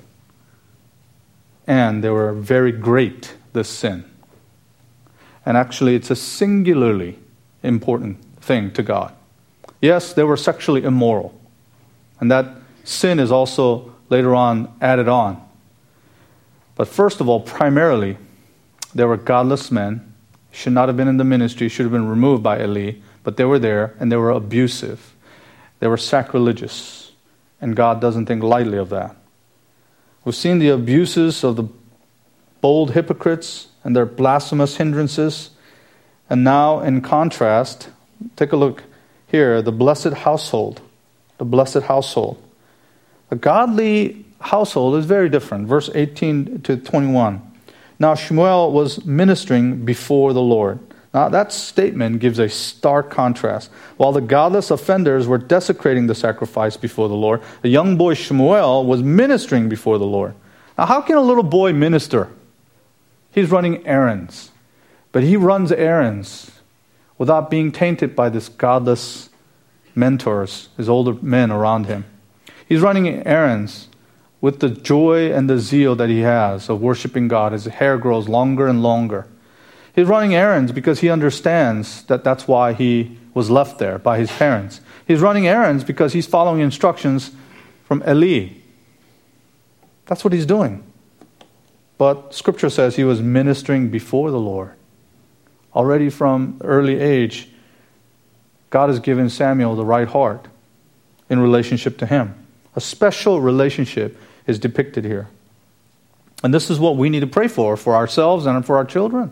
And they were very great, this sin. And actually, it's a singularly important thing to God. Yes, they were sexually immoral. And that sin is also later on added on. But first of all, primarily, they were godless men, should not have been in the ministry, should have been removed by Eli, but they were there, and they were abusive. They were sacrilegious, and God doesn't think lightly of that. We've seen the abuses of the bold hypocrites and their blasphemous hindrances, and now, in contrast, take a look here, the blessed household. The blessed household. A godly household is very different. Verse 18 to 21. Now Shmuel was ministering before the Lord. Now that statement gives a stark contrast. While the godless offenders were desecrating the sacrifice before the Lord, the young boy Shmuel was ministering before the Lord. Now how can a little boy minister? He's running errands. But he runs errands without being tainted by this godless mentors, his older men around him. He's running errands with the joy and the zeal that he has of worshiping God. His hair grows longer and longer. He's running errands because he understands that that's why he was left there by his parents. He's running errands because he's following instructions from Eli. That's what he's doing. But Scripture says he was ministering before the Lord. Already from early age, God has given Samuel the right heart in relationship to him. A special relationship is depicted here. And this is what we need to pray for ourselves and for our children.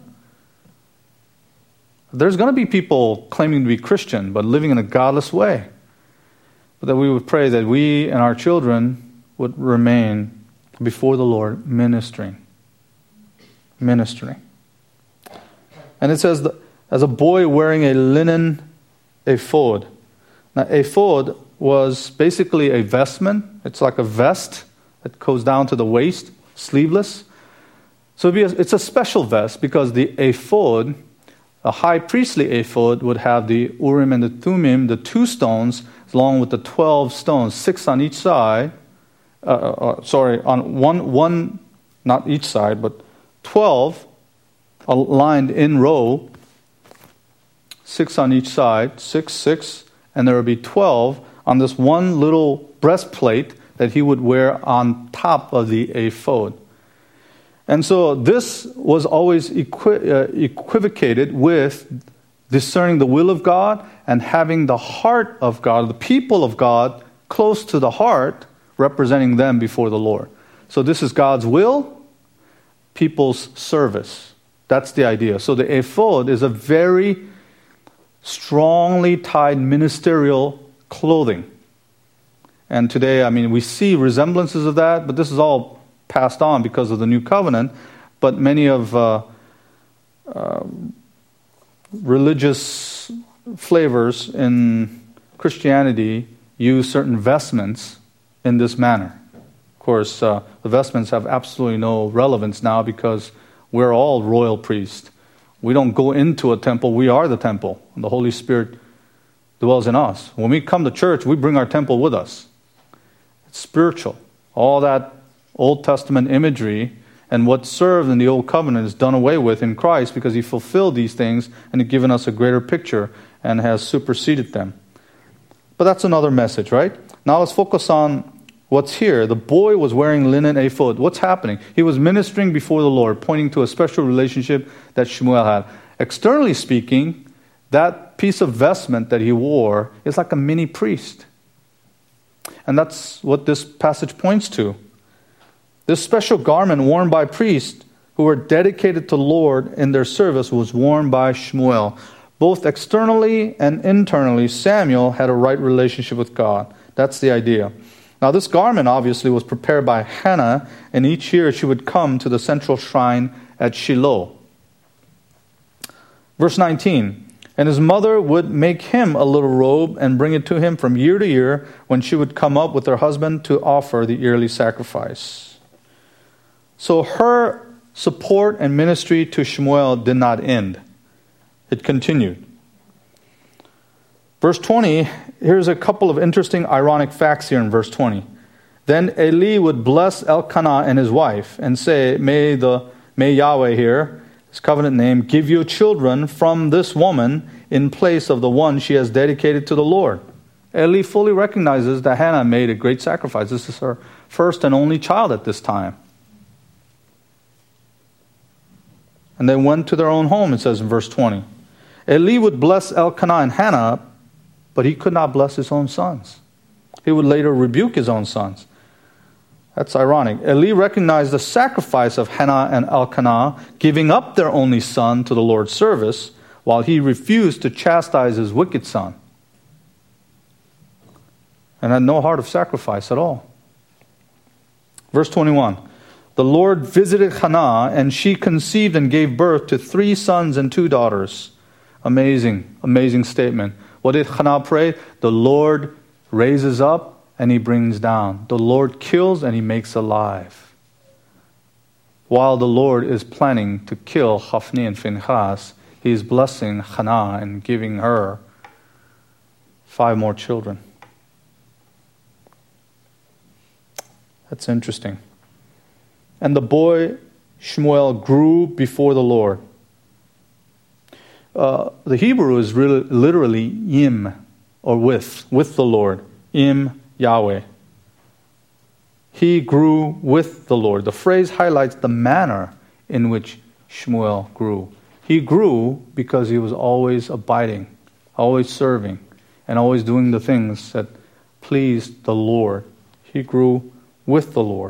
There's going to be people claiming to be Christian but living in a godless way. But that we would pray that we and our children would remain before the Lord ministering. Ministering. And it says, as a boy wearing a linen ephod. Now, ephod was basically a vestment. It's like a vest that goes down to the waist, sleeveless. So it's a special vest because the ephod, a high priestly ephod, would have the Urim and the Thummim, the two stones, along with the 12 stones, 6 on each side. On one, not each side, but 12 aligned in row, 6 on each side, 6, 6, and there would be 12 on this one little breastplate that he would wear on top of the ephod. And so this was always equivocated with discerning the will of God, and having the heart of God, the people of God, close to the heart, representing them before the Lord. So this is God's will, people's service. That's the idea. So the ephod is a very strongly tied ministerial clothing. And today, we see resemblances of that, but this is all passed on because of the new covenant. But many of religious flavors in Christianity use certain vestments in this manner. Of course, the vestments have absolutely no relevance now because we're all royal priests. We don't go into a temple, we are the temple. And the Holy Spirit dwells in us. When we come to church, we bring our temple with us. It's spiritual. All that Old Testament imagery and what served in the Old Covenant is done away with in Christ because He fulfilled these things and has given us a greater picture and has superseded them. But that's another message, right? Now let's focus on what's here. The boy was wearing linen ephod. What's happening? He was ministering before the Lord, pointing to a special relationship that Shmuel had. Externally speaking, that piece of vestment that he wore is like a mini priest. And that's what this passage points to. This special garment worn by priests who were dedicated to the Lord in their service was worn by Shmuel. Both externally and internally, Samuel had a right relationship with God. That's the idea. Now, this garment obviously was prepared by Hannah, and each year she would come to the central shrine at Shiloh. Verse 19, and his mother would make him a little robe and bring it to him from year to year when she would come up with her husband to offer the yearly sacrifice. So her support and ministry to Shmuel did not end. It continued. Verse 20, here's a couple of interesting ironic facts here in verse 20. Then Eli would bless Elkanah and his wife and say, May Yahweh here, his covenant name, give you children from this woman in place of the one she has dedicated to the Lord. Eli fully recognizes that Hannah made a great sacrifice. This is her first and only child at this time. And they went to their own home, it says in verse 20. Eli would bless Elkanah and Hannah, but he could not bless his own sons. He would later rebuke his own sons. That's ironic. Eli recognized the sacrifice of Hannah and Elkanah, giving up their only son to the Lord's service, while he refused to chastise his wicked son. And had no heart of sacrifice at all. Verse 21. The Lord visited Hannah, and she conceived and gave birth to 3 sons and 2 daughters. Amazing, amazing statement. What did Hannah pray? The Lord raises up and He brings down. The Lord kills and He makes alive. While the Lord is planning to kill Hophni and Phinehas, He is blessing Hannah and giving her 5 more children. That's interesting. And the boy Shmuel grew before the Lord. The Hebrew is really, literally Im, or with the Lord. Im Yahweh. He grew with the Lord. The phrase highlights the manner in which Shmuel grew. He grew because he was always abiding, always serving, and always doing the things that pleased the Lord. He grew with the Lord.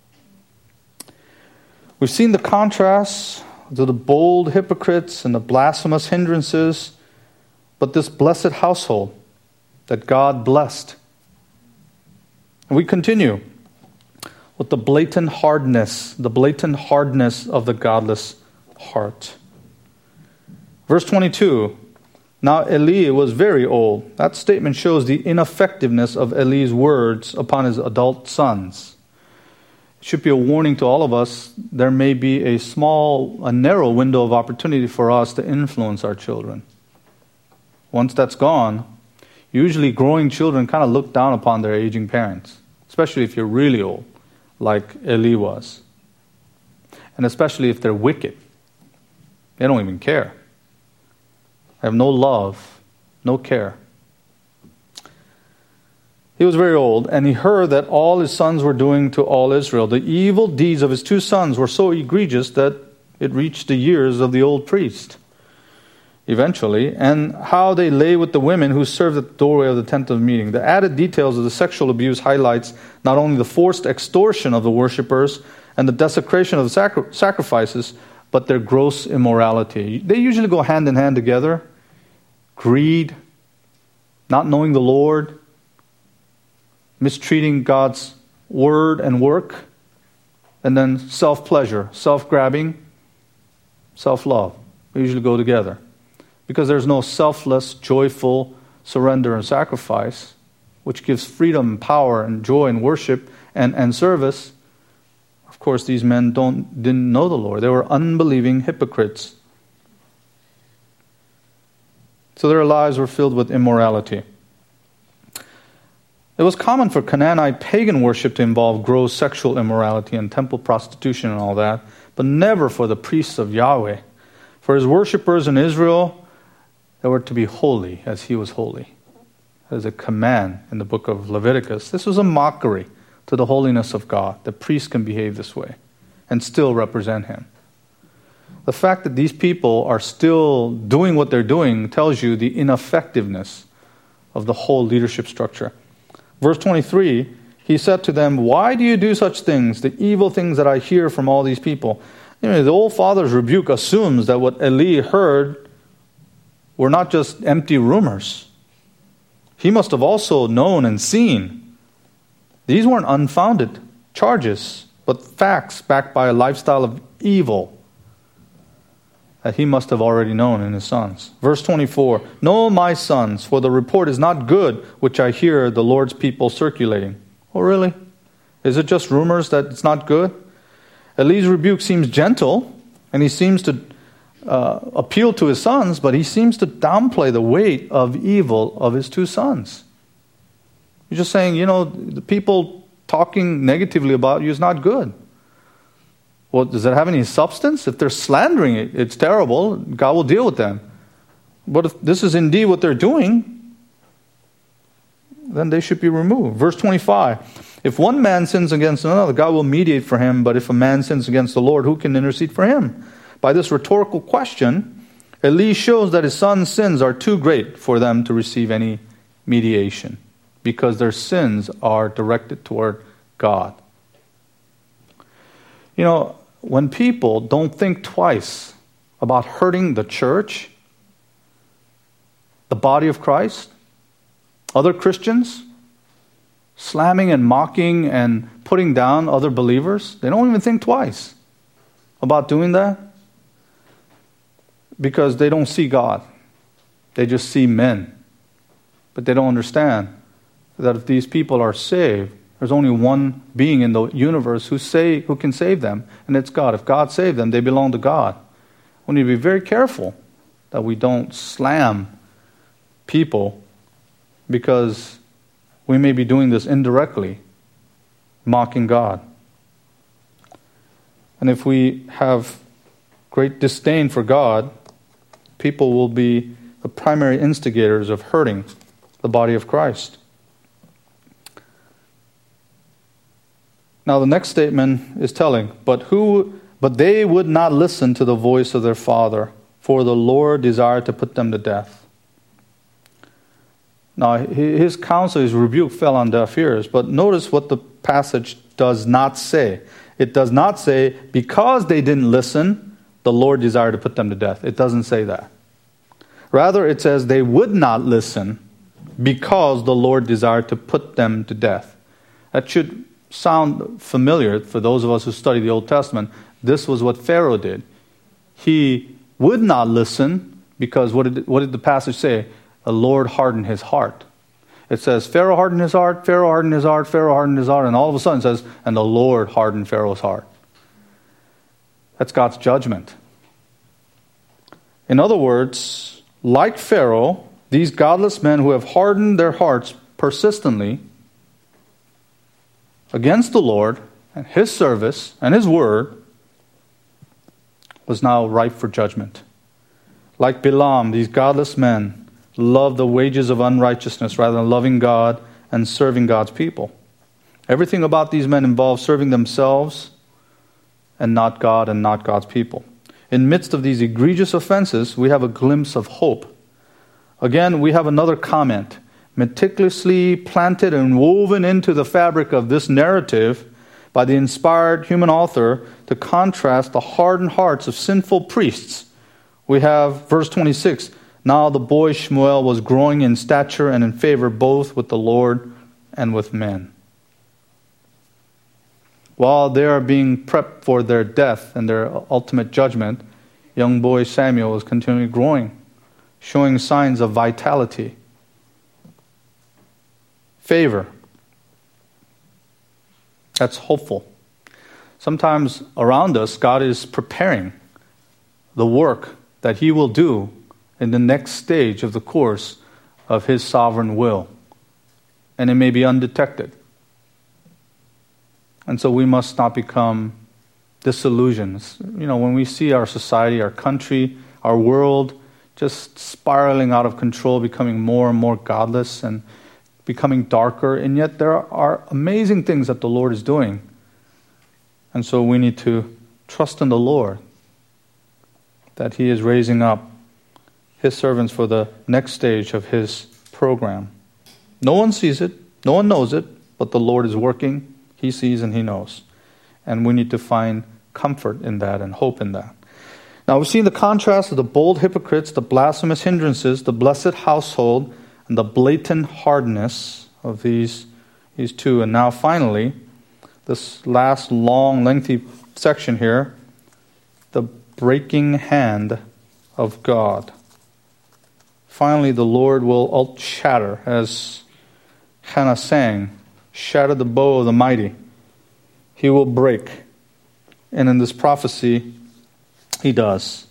We've seen the contrast to the bold hypocrites and the blasphemous hindrances, but this blessed household that God blessed. And we continue with the blatant hardness of the godless heart. Verse 22, now Eli was very old. That statement shows the ineffectiveness of Eli's words upon his adult sons. It should be a warning to all of us. There may be a narrow window of opportunity for us to influence our children. Once that's gone, usually growing children kind of look down upon their aging parents, especially if you're really old, like Eli was. And especially if they're wicked. They don't even care. They have no love, no care. He was very old, and he heard that all his sons were doing to all Israel. The evil deeds of his 2 sons were so egregious that it reached the ears of the old priest. eventually, and how they lay with the women who served at the doorway of the tent of meeting. The added details of the sexual abuse highlights not only the forced extortion of the worshippers and the desecration of the sacrifices, but their gross immorality. They usually go hand in hand together. Greed, not knowing the Lord, mistreating God's word and work, and then self-pleasure, self-grabbing, self-love. They usually go together. Because there's no selfless, joyful surrender and sacrifice, which gives freedom, power, and joy and worship and service. Of course, these men didn't know the Lord. They were unbelieving hypocrites. So their lives were filled with immorality. It was common for Canaanite pagan worship to involve gross sexual immorality and temple prostitution and all that, but never for the priests of Yahweh. For his worshippers in Israel, they were to be holy as he was holy. As a command in the book of Leviticus. This was a mockery to the holiness of God. The priests can behave this way and still represent him. The fact that these people are still doing what they're doing tells you the ineffectiveness of the whole leadership structure. Verse 23, he said to them, "Why do you do such things, the evil things that I hear from all these people?" The old father's rebuke assumes that what Eli heard were not just empty rumors. He must have also known and seen. These weren't unfounded charges, but facts backed by a lifestyle of evil that he must have already known in his sons. Verse 24, "No, my sons, for the report is not good, which I hear the Lord's people circulating." Oh, really? Is it just rumors that it's not good? Eli's rebuke seems gentle, and he seems to appeal to his sons, but he seems to downplay the weight of evil of his two sons. He's just saying, the people talking negatively about you is not good. Well, does it have any substance? If they're slandering it, it's terrible. God will deal with them. But if this is indeed what they're doing, then they should be removed. Verse 25, "If one man sins against another, God will mediate for him. But if a man sins against the Lord, who can intercede for him?" By this rhetorical question, Eli shows that his son's sins are too great for them to receive any mediation, because their sins are directed toward God. When people don't think twice about hurting the church, the body of Christ, other Christians, slamming and mocking and putting down other believers, they don't even think twice about doing that, because they don't see God. They just see men. But they don't understand that if these people are saved, there's only one being in the universe who can save them, and it's God. If God saved them, they belong to God. We need to be very careful that we don't slam people, because we may be doing this indirectly, mocking God. And if we have great disdain for God, people will be the primary instigators of hurting the body of Christ. Now the next statement is telling, but they would not listen to the voice of their father, for the Lord desired to put them to death. Now his counsel, his rebuke fell on deaf ears, but notice what the passage does not say. It does not say, because they didn't listen, the Lord desired to put them to death. It doesn't say that. Rather, it says they would not listen because the Lord desired to put them to death. That should sound familiar for those of us who study the Old Testament. This was what Pharaoh did. He would not listen because what did the passage say? The Lord hardened his heart. It says Pharaoh hardened his heart, Pharaoh hardened his heart, Pharaoh hardened his heart, and all of a sudden it says, and the Lord hardened Pharaoh's heart. That's God's judgment. In other words, like Pharaoh, these godless men who have hardened their hearts persistently against the Lord and his service and his word was now ripe for judgment. Like Balaam, these godless men love the wages of unrighteousness rather than loving God and serving God's people. Everything about these men involves serving themselves and not God and not God's people. in midst of these egregious offenses, we have a glimpse of hope. Again, we have another comment, meticulously planted and woven into the fabric of this narrative by the inspired human author to contrast the hardened hearts of sinful priests. We have verse 26, now the boy Shmuel was growing in stature and in favor both with the Lord and with men. While they are being prepped for their death and their ultimate judgment, young boy Samuel is continually growing, showing signs of vitality, favor. That's hopeful. Sometimes around us, God is preparing the work that He will do in the next stage of the course of His sovereign will. And it may be undetected. And so we must not become disillusioned. When we see our society, our country, our world just spiraling out of control, becoming more and more godless and becoming darker, and yet there are amazing things that the Lord is doing. And so we need to trust in the Lord that He is raising up His servants for the next stage of His program. No one sees it, no one knows it, but the Lord is working. He sees and He knows. And we need to find comfort in that and hope in that. Now we've seen the contrast of the bold hypocrites, the blasphemous hindrances, the blessed household, and the blatant hardness of these two. And now finally, this last long, lengthy section here, the breaking hand of God. Finally, the Lord will shatter, as Hannah sang, shatter the bow of the mighty. He will break. And in this prophecy, He does.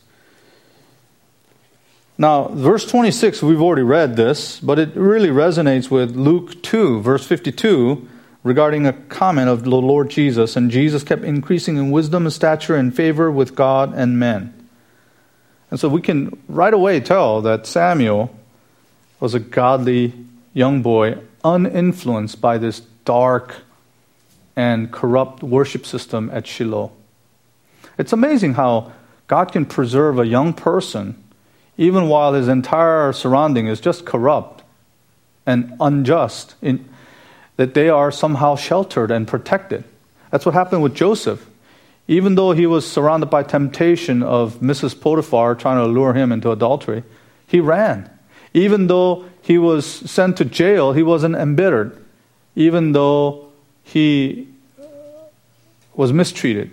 Now, verse 26, we've already read this, but it really resonates with Luke 2, verse 52, regarding a comment of the Lord Jesus. And Jesus kept increasing in wisdom and stature and favor with God and men. And so we can right away tell that Samuel was a godly young boy, uninfluenced by this dark and corrupt worship system at Shiloh. It's amazing how God can preserve a young person even while his entire surrounding is just corrupt and unjust, that they are somehow sheltered and protected. That's what happened with Joseph. Even though he was surrounded by temptation of Mrs. Potiphar trying to lure him into adultery, he ran. Even though he was sent to jail, he wasn't embittered. Even though he was mistreated,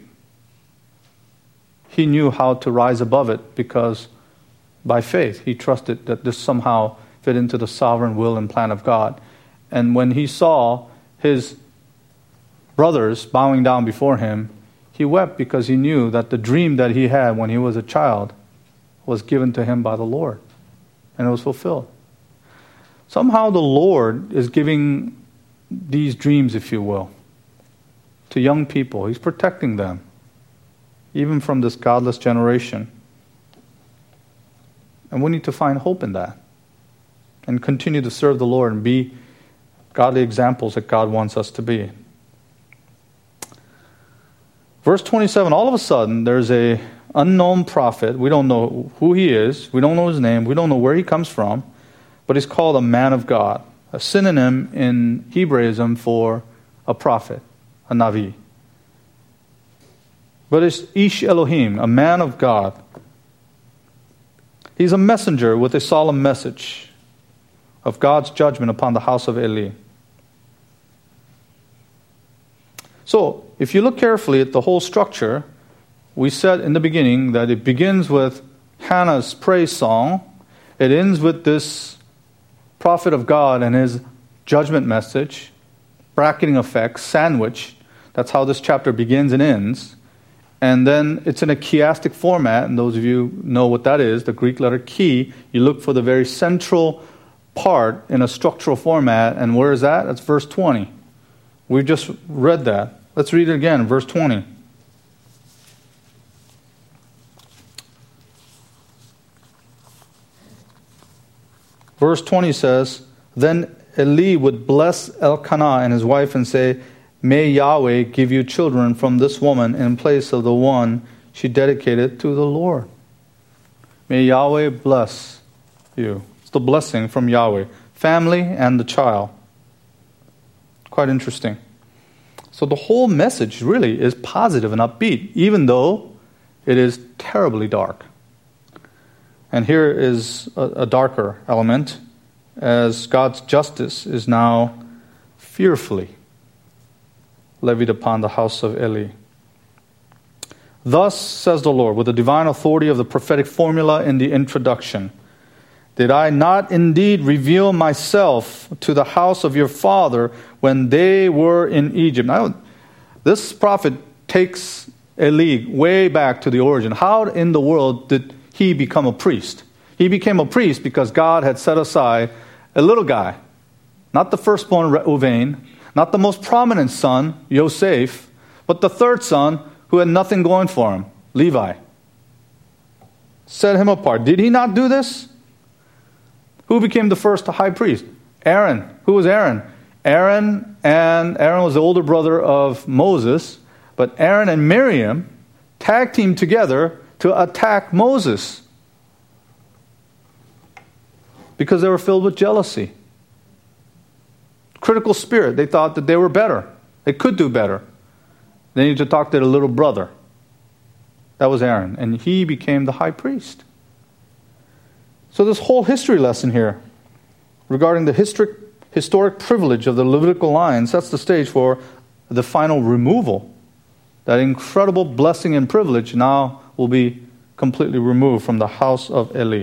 he knew how to rise above it because by faith he trusted that this somehow fit into the sovereign will and plan of God. And when he saw his brothers bowing down before him, he wept because he knew that the dream that he had when he was a child was given to him by the Lord, and it was fulfilled. Somehow the Lord is giving these dreams, if you will, to young people. He's protecting them, even from this godless generation. And we need to find hope in that and continue to serve the Lord and be godly examples that God wants us to be. Verse 27, all of a sudden, there's an unknown prophet. We don't know who he is. We don't know his name. We don't know where he comes from. But he's called a man of God, a synonym in Hebraism for a prophet, a Navi. But it's Ish Elohim, a man of God. He's a messenger with a solemn message of God's judgment upon the house of Eli. So, if you look carefully at the whole structure, we said in the beginning that it begins with Hannah's praise song. It ends with this prophet of God and his judgment message, bracketing effect, sandwich. That's how this chapter begins and ends. And then it's in a chiastic format, and those of you know what that is, the Greek letter chi. You look for the very central part in a structural format, and where is that? That's verse 20. We just read that. Let's read it again, verse 20. Verse 20 says, Then Eli would bless Elkanah and his wife and say, May Yahweh give you children from this woman in place of the one she dedicated it to the Lord. May Yahweh bless you. It's the blessing from Yahweh. Family and the child. Quite interesting. So the whole message really is positive and upbeat, even though it is terribly dark. And here is a darker element, as God's justice is now fearfully levied upon the house of Eli. Thus says the Lord, with the divine authority of the prophetic formula in the introduction, did I not indeed reveal myself to the house of your father when they were in Egypt? Now, this prophet takes Eli way back to the origin. How in the world did he become a priest? He became a priest because God had set aside a little guy, not the firstborn Reuven, not the most prominent son, Yosef, but the third son who had nothing going for him, Levi. Set him apart. Did he not do this? Who became the first high priest? Aaron. Who was Aaron? Aaron was the older brother of Moses, but Aaron and Miriam tag teamed together to attack Moses because they were filled with jealousy. Critical spirit. They thought that they were better. They could do better. They needed to talk to their little brother. That was Aaron, and he became the high priest. So this whole history lesson here regarding the historic privilege of the Levitical line sets the stage for the final removal. That incredible blessing and privilege now will be completely removed from the house of Eli.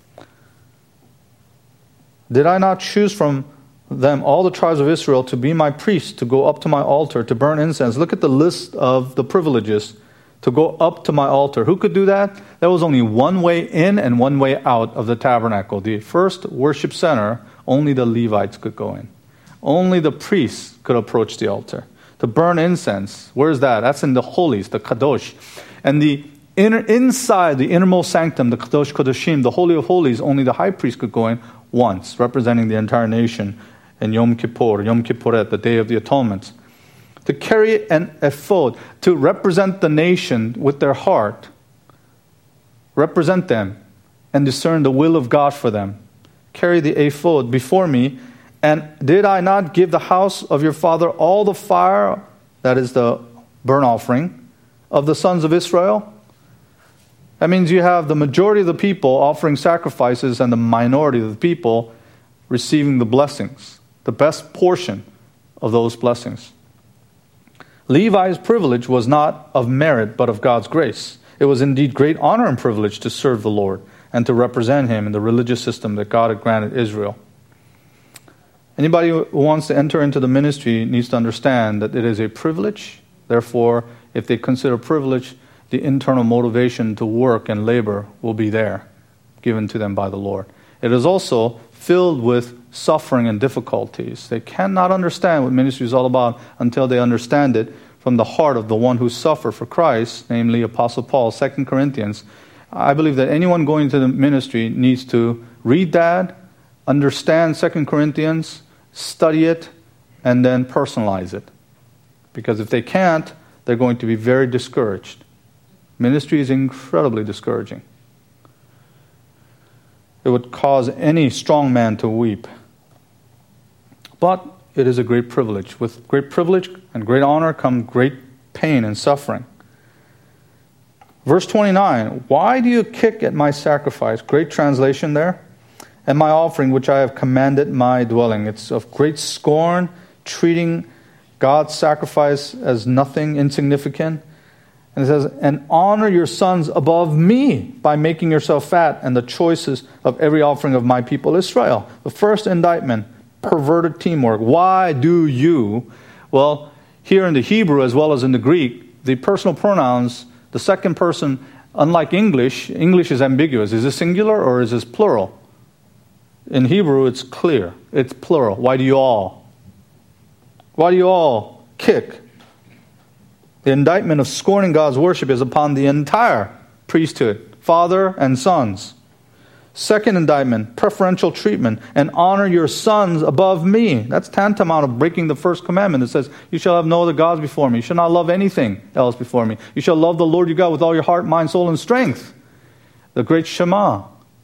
Did I not choose from them all the tribes of Israel to be my priests, to go up to my altar, to burn incense? Look at the list of the privileges. To go up to my altar. Who could do that? There was only one way in and one way out of the tabernacle. The first worship center, only the Levites could go in. Only the priests could approach the altar. To burn incense, where's that? That's in the holies, the kadosh. And inside the innermost sanctum, the kadosh kadoshim, the holy of holies, only the high priest could go in once, representing the entire nation in Yom Kippur, Yom Kippuret, the Day of the Atonement. To carry an ephod, to represent the nation with their heart, represent them, and discern the will of God for them. Carry the ephod before me, and did I not give the house of your father all the fire, that is the burnt offering, of the sons of Israel? That means you have the majority of the people offering sacrifices and the minority of the people receiving the blessings, the best portion of those blessings. Levi's privilege was not of merit, but of God's grace. It was indeed great honor and privilege to serve the Lord and to represent Him in the religious system that God had granted Israel. Anybody who wants to enter into the ministry needs to understand that it is a privilege. Therefore, if they consider privilege, the internal motivation to work and labor will be there, given to them by the Lord. It is also filled with suffering and difficulties. They cannot understand what ministry is all about until they understand it from the heart of the one who suffered for Christ, namely Apostle Paul, 2 Corinthians. I believe that anyone going to the ministry needs to read that, understand 2 Corinthians, study it, and then personalize it. Because if they can't, they're going to be very discouraged. Ministry is incredibly discouraging. It would cause any strong man to weep. But it is a great privilege. With great privilege and great honor come great pain and suffering. Verse 29, why do you kick at my sacrifice? Great translation there. And my offering, which I have commanded my dwelling. It's of great scorn, treating God's sacrifice as nothing, insignificant. And it says, and honor your sons above me by making yourself fat and the choices of every offering of my people Israel. The first indictment, perverted teamwork. Why do you? Well, here in the Hebrew as well as in the Greek, the personal pronouns, the second person, unlike English is ambiguous. Is it singular or is this plural? In Hebrew, it's clear. It's plural. Why do you all? Why do you all kick? The indictment of scorning God's worship is upon the entire priesthood, father and sons. Second indictment, preferential treatment, and honor your sons above me. That's tantamount of breaking the first commandment. It says, you shall have no other gods before me. You shall not love anything else before me. You shall love the Lord your God with all your heart, mind, soul, and strength. The great Shema.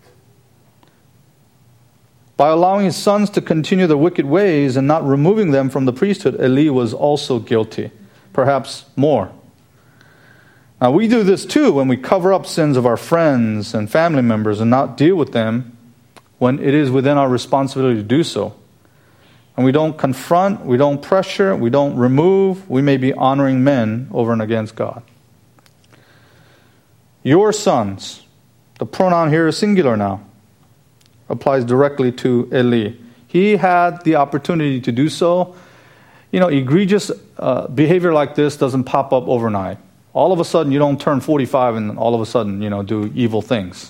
By allowing his sons to continue their wicked ways and not removing them from the priesthood, Eli was also guilty, perhaps more. Now, we do this too when we cover up sins of our friends and family members and not deal with them when it is within our responsibility to do so. And we don't confront, we don't pressure, we don't remove. We may be honoring men over and against God. Your sons, the pronoun here is singular now, applies directly to Eli. He had the opportunity to do so. Egregious behavior like this doesn't pop up overnight. All of a sudden, you don't turn 45 and all of a sudden, do evil things.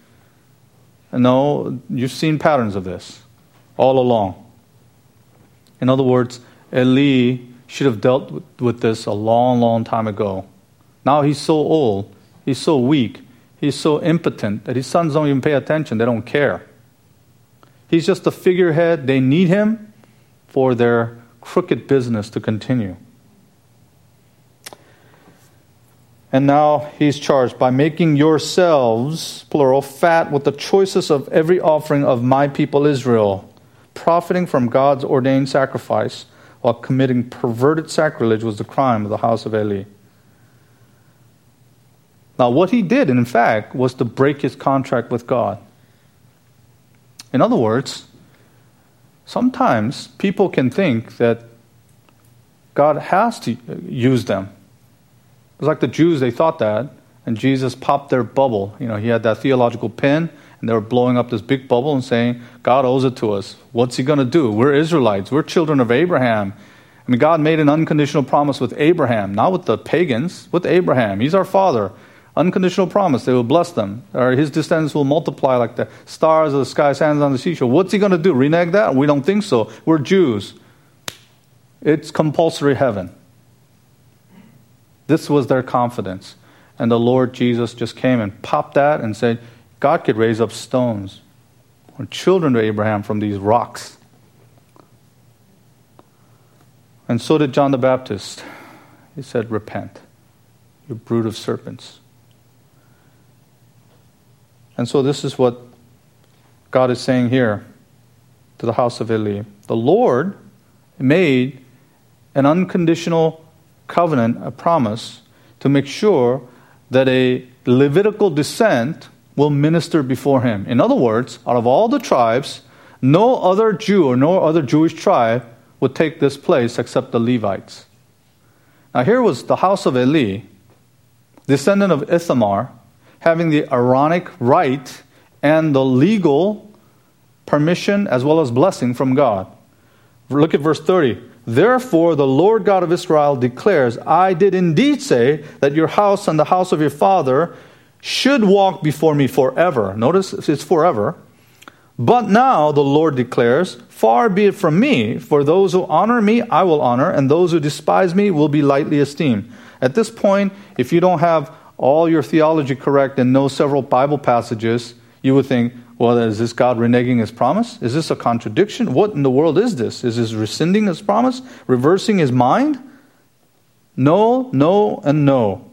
No, you've seen patterns of this all along. In other words, Eli should have dealt with this a long, long time ago. Now he's so old, he's so weak, he's so impotent that his sons don't even pay attention. They don't care. He's just a figurehead. They need him for their crooked business to continue. And now he's charged by making yourselves, plural, fat with the choicest of every offering of my people Israel, profiting from God's ordained sacrifice while committing perverted sacrilege was the crime of the house of Eli. Now what he did, in fact, was to break his contract with God. In other words, sometimes people can think that God has to use them. It was like the Jews, they thought that, and Jesus popped their bubble. He had that theological pin, and they were blowing up this big bubble and saying, God owes it to us. What's he going to do? We're Israelites. We're children of Abraham. God made an unconditional promise with Abraham, not with the pagans, with Abraham. He's our father. Unconditional promise, they will bless them. Or his descendants will multiply like the stars of the sky, sands on the seashore. What's he going to do? Renege that? We don't think so. We're Jews. It's compulsory heaven. This was their confidence. And the Lord Jesus just came and popped that and said, God could raise up stones or children of Abraham from these rocks. And so did John the Baptist. He said, repent, you brood of serpents. And so this is what God is saying here to the house of Eli. The Lord made an unconditional covenant, a promise, to make sure that a Levitical descent will minister before him. In other words, out of all the tribes, no other Jew or no other Jewish tribe would take this place except the Levites. Now here was the house of Eli, descendant of Ithamar, having the Aaronic rite and the legal permission as well as blessing from God. Look at verse 30. Therefore, the Lord God of Israel declares, I did indeed say that your house and the house of your father should walk before me forever. Notice it's forever. But now, the Lord declares, far be it from me, for those who honor me, I will honor, and those who despise me will be lightly esteemed. At this point, if you don't have all your theology correct and know several Bible passages, you would think, well, is this God reneging his promise? Is this a contradiction? What in the world is this? Is this rescinding his promise? Reversing his mind? No, no, and no.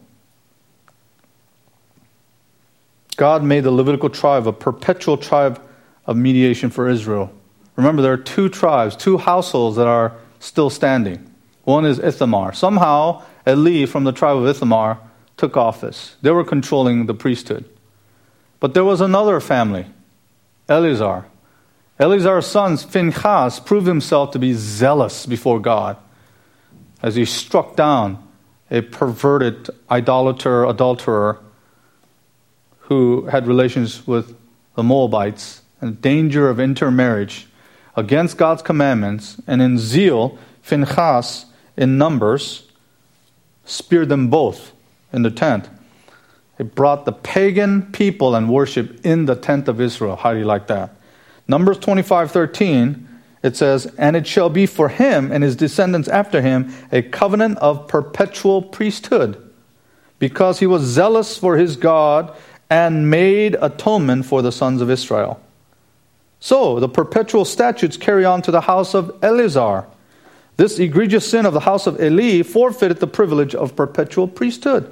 God made the Levitical tribe a perpetual tribe of mediation for Israel. Remember, there are two tribes, two households that are still standing. One is Ithamar. Somehow, Eli from the tribe of Ithamar took office. They were controlling the priesthood. But there was another family, Eleazar. Eleazar's son, Phinehas, proved himself to be zealous before God as he struck down a perverted adulterer who had relations with the Moabites and danger of intermarriage against God's commandments. And in zeal, Phinehas, in numbers, speared them both in the tent. It brought the pagan people and worship in the tent of Israel. How do you like that? Numbers 25:13, it says, and it shall be for him and his descendants after him a covenant of perpetual priesthood, because he was zealous for his God and made atonement for the sons of Israel. So the perpetual statutes carry on to the house of Eleazar. This egregious sin of the house of Eli forfeited the privilege of perpetual priesthood.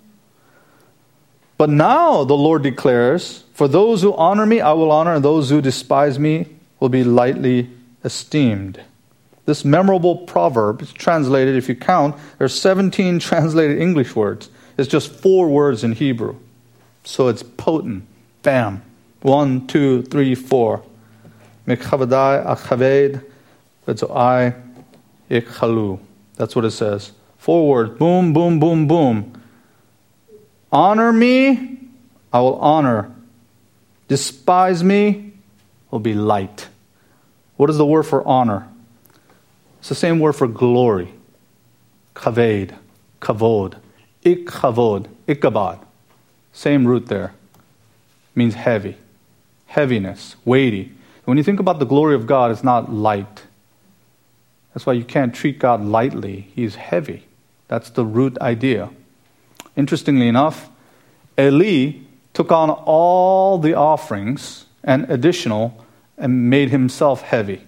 But now the Lord declares, for those who honor me, I will honor, and those who despise me will be lightly esteemed. This memorable proverb is translated, if you count, there's 17 translated English words. It's just 4 words in Hebrew. So it's potent. Bam. 1, 2, 3, 4. Mekhavadai achaved v'zo'ai ikhalu. That's what it says. 4 words. Boom, boom, boom, boom. Honor me, I will honor. Despise me, will be light. What is the word for honor? It's the same word for glory. Kaved, kavod, ikhavod, ikabad. Same root there. Means heavy, heaviness, weighty. When you think about the glory of God, it's not light. That's why you can't treat God lightly. He's heavy. That's the root idea. Interestingly enough, Eli took on all the offerings and additional and made himself heavy.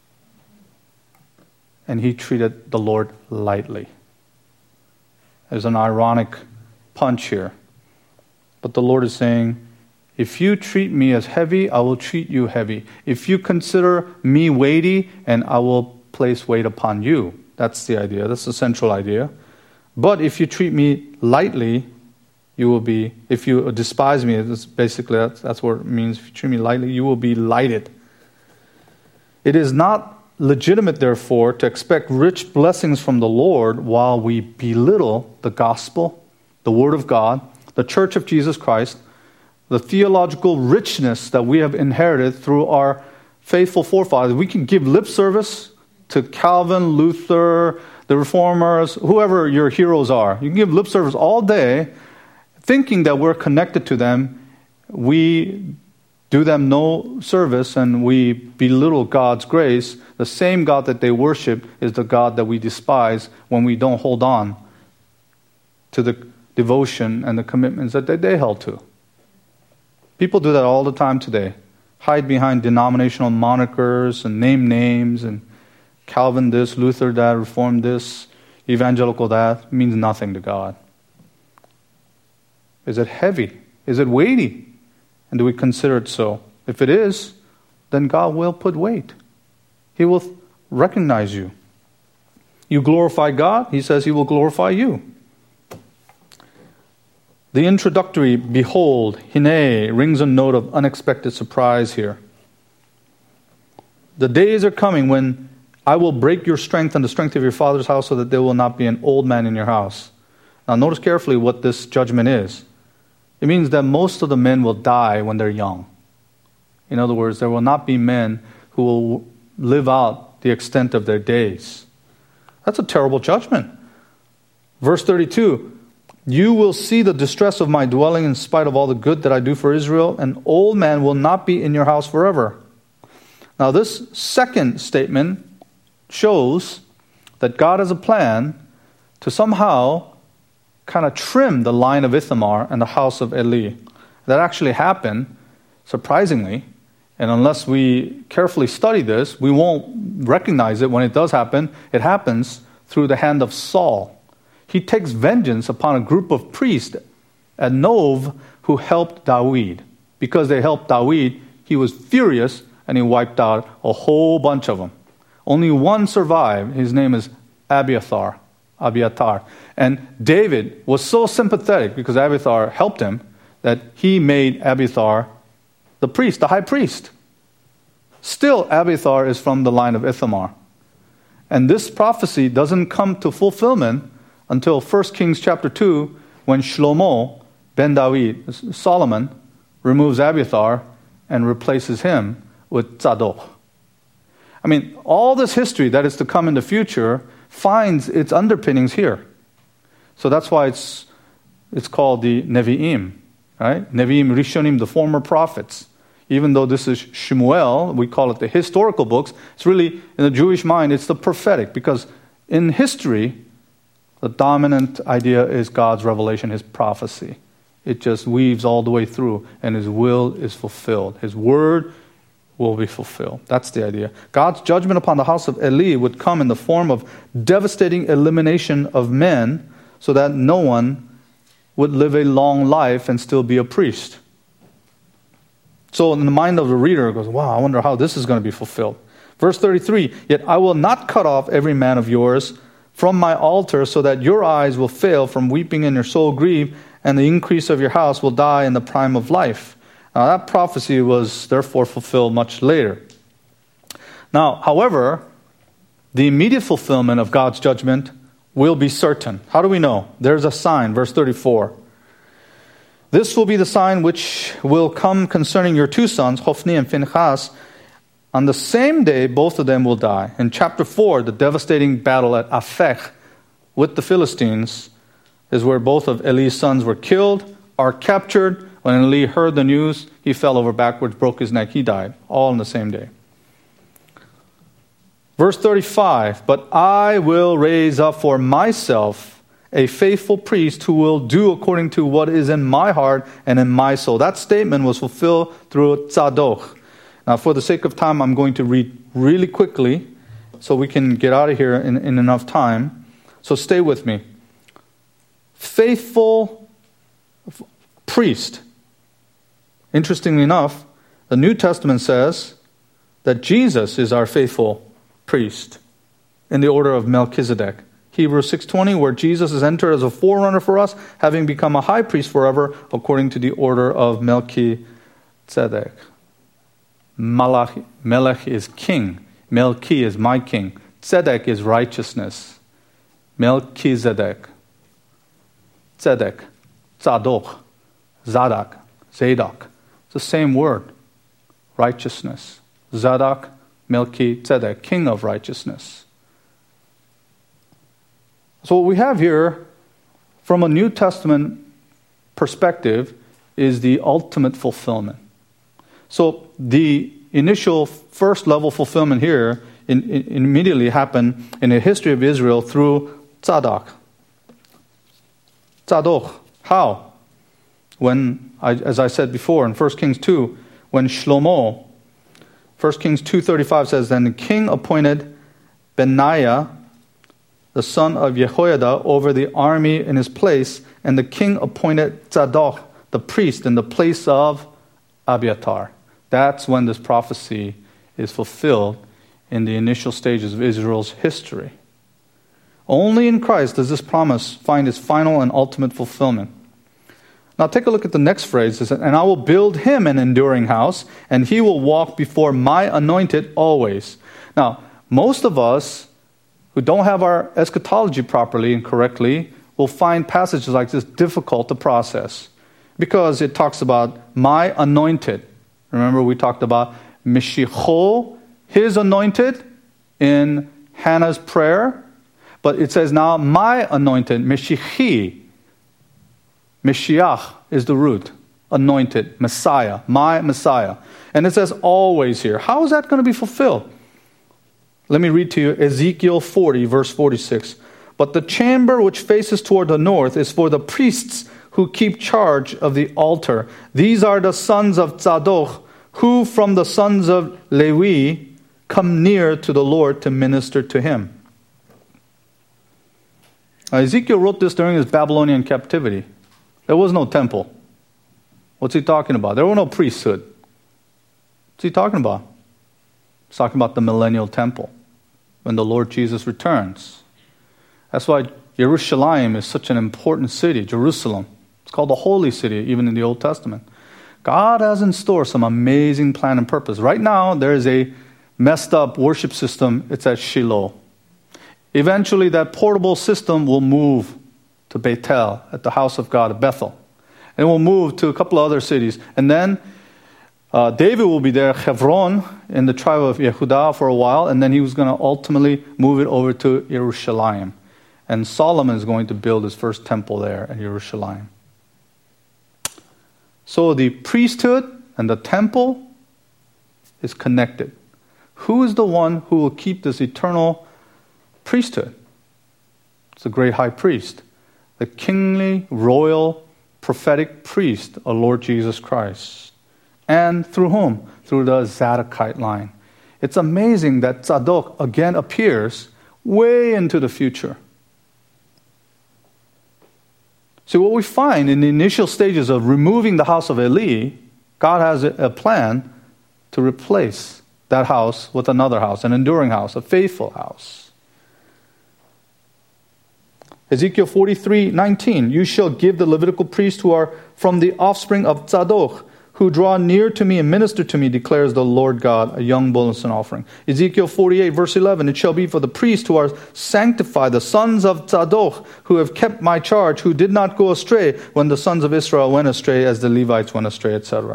And he treated the Lord lightly. There's an ironic punch here. But the Lord is saying, if you treat me as heavy, I will treat you heavy. If you consider me weighty, and I will place weight upon you. That's the idea. That's the central idea. But if you treat me lightly, you will be, if you despise me, that's what it means. If you treat me lightly, you will be lighted. It is not legitimate, therefore, to expect rich blessings from the Lord while we belittle the gospel, the Word of God, the Church of Jesus Christ, the theological richness that we have inherited through our faithful forefathers. We can give lip service to Calvin, Luther, the Reformers, whoever your heroes are. You can give lip service all day, thinking that we're connected to them. We do them no service and we belittle God's grace. The same God that they worship is the God that we despise when we don't hold on to the devotion and the commitments that they held to. People do that all the time today. Hide behind denominational monikers and name names and Calvin this, Luther that, Reformed this, evangelical that. It means nothing to God. Is it heavy? Is it weighty? And do we consider it so? If it is, then God will put weight. He will recognize you. You glorify God, He says He will glorify you. The introductory, behold, hine, rings a note of unexpected surprise here. The days are coming when I will break your strength and the strength of your father's house so that there will not be an old man in your house. Now notice carefully what this judgment is. It means that most of the men will die when they're young. In other words, there will not be men who will live out the extent of their days. That's a terrible judgment. Verse 32, you will see the distress of my dwelling in spite of all the good that I do for Israel. An old man will not be in your house forever. Now this second statement shows that God has a plan to somehow kind of trim the line of Ithamar and the house of Eli. That actually happened, surprisingly, and unless we carefully study this, we won't recognize it when it does happen. It happens through the hand of Saul. He takes vengeance upon a group of priests at Nov who helped David. Because they helped David, he was furious and he wiped out a whole bunch of them. Only one survived. His name is Abiathar. And David was so sympathetic because Abiathar helped him that he made Abiathar the priest, the high priest. Still, Abiathar is from the line of Ithamar. And this prophecy doesn't come to fulfillment until 1 Kings chapter 2 when Shlomo ben David, Solomon, removes Abiathar and replaces him with Tzadok. I mean, all this history that is to come in the future finds its underpinnings here. So that's why it's called the Nevi'im, right? Nevi'im Rishonim, the former prophets. Even though this is Shemuel, we call it the historical books, it's really, in the Jewish mind, it's the prophetic. Because in history, the dominant idea is God's revelation, His prophecy. It just weaves all the way through, and His will is fulfilled. His word will be fulfilled. That's the idea. God's judgment upon the house of Eli would come in the form of devastating elimination of men so that no one would live a long life and still be a priest. So in the mind of the reader, it goes, wow, I wonder how this is going to be fulfilled. Verse 33, yet I will not cut off every man of yours from my altar so that your eyes will fail from weeping and your soul grieve, and the increase of your house will die in the prime of life. Now that prophecy was therefore fulfilled much later. Now, however, the immediate fulfillment of God's judgment will be certain. How do we know? There's a sign, verse 34. This will be the sign which will come concerning your two sons, Hophni and Phinehas. On the same day, both of them will die. In chapter 4, the devastating battle at Aphek with the Philistines is where both of Eli's sons were killed or captured. When Eli heard the news, he fell over backwards, broke his neck, he died, all on the same day. Verse 35, but I will raise up for myself a faithful priest who will do according to what is in my heart and in my soul. That statement was fulfilled through Tzadok. Now, for the sake of time, I'm going to read really quickly so we can get out of here in enough time. So stay with me. Faithful priest. Interestingly enough, the New Testament says that Jesus is our faithful priest in the order of Melchizedek. Hebrews 6:20, where Jesus is entered as a forerunner for us, having become a high priest forever, according to the order of Melchizedek. Melech is king. Melchi is my king. Tzedek is righteousness. Melchizedek. Tzedek. Tzadok. Zadok. Zadok. It's the same word. Righteousness. Zadok, Melchizedek, king of righteousness. So what we have here, from a New Testament perspective, is the ultimate fulfillment. So the initial first level fulfillment here immediately happened in the history of Israel through Tzadok. Tzadok. How? When, as I said before, in 1 Kings 2, when Shlomo, 1 Kings 2:35 says, then the king appointed Benaiah, the son of Jehoiada, over the army in his place, and the king appointed Tzadok, the priest, in the place of Abiathar. That's when this prophecy is fulfilled in the initial stages of Israel's history. Only in Christ does this promise find its final and ultimate fulfillment. Now take a look at the next phrase. It says, and I will build him an enduring house, and he will walk before my anointed always. Now, most of us who don't have our eschatology properly and correctly will find passages like this difficult to process because it talks about my anointed. Remember we talked about Mishicho, his anointed, in Hannah's prayer. But it says now my anointed, Meshichi. Mashiach is the root. Anointed, Messiah, my Messiah. And it says always here. How is that going to be fulfilled? Let me read to you Ezekiel 40, verse 46. But the chamber which faces toward the north is for the priests who keep charge of the altar. These are the sons of Tzadok, who from the sons of Levi come near to the Lord to minister to him. Now, Ezekiel wrote this during his Babylonian captivity. There was no temple. What's he talking about? There was no priesthood. What's he talking about? He's talking about the millennial temple, when the Lord Jesus returns. That's why Jerusalem is such an important city, Jerusalem. It's called the Holy City, even in the Old Testament. God has in store some amazing plan and purpose. Right now, there is a messed up worship system. It's at Shiloh. Eventually, that portable system will move to Bethel, at the house of God, at Bethel. And we'll move to a couple of other cities. And then David will be there, Hebron, in the tribe of Yehudah for a while. And then he was going to ultimately move it over to Jerusalem. And Solomon is going to build his first temple there in Jerusalem. So the priesthood and the temple is connected. Who is the one who will keep this eternal priesthood? It's the great high priest. The kingly, royal prophetic priest, our Lord Jesus Christ. And through whom? Through the Zadokite line. It's amazing that Zadok again appears way into the future. So what we find in the initial stages of removing the house of Eli, God has a plan to replace that house with another house, an enduring house, a faithful house. Ezekiel 43:19, you shall give the Levitical priests who are from the offspring of Zadok, who draw near to me and minister to me, declares the Lord God, a young bull as an offering. Ezekiel 48, verse 11, it shall be for the priests who are sanctified, the sons of Zadok, who have kept my charge, who did not go astray when the sons of Israel went astray as the Levites went astray, etc.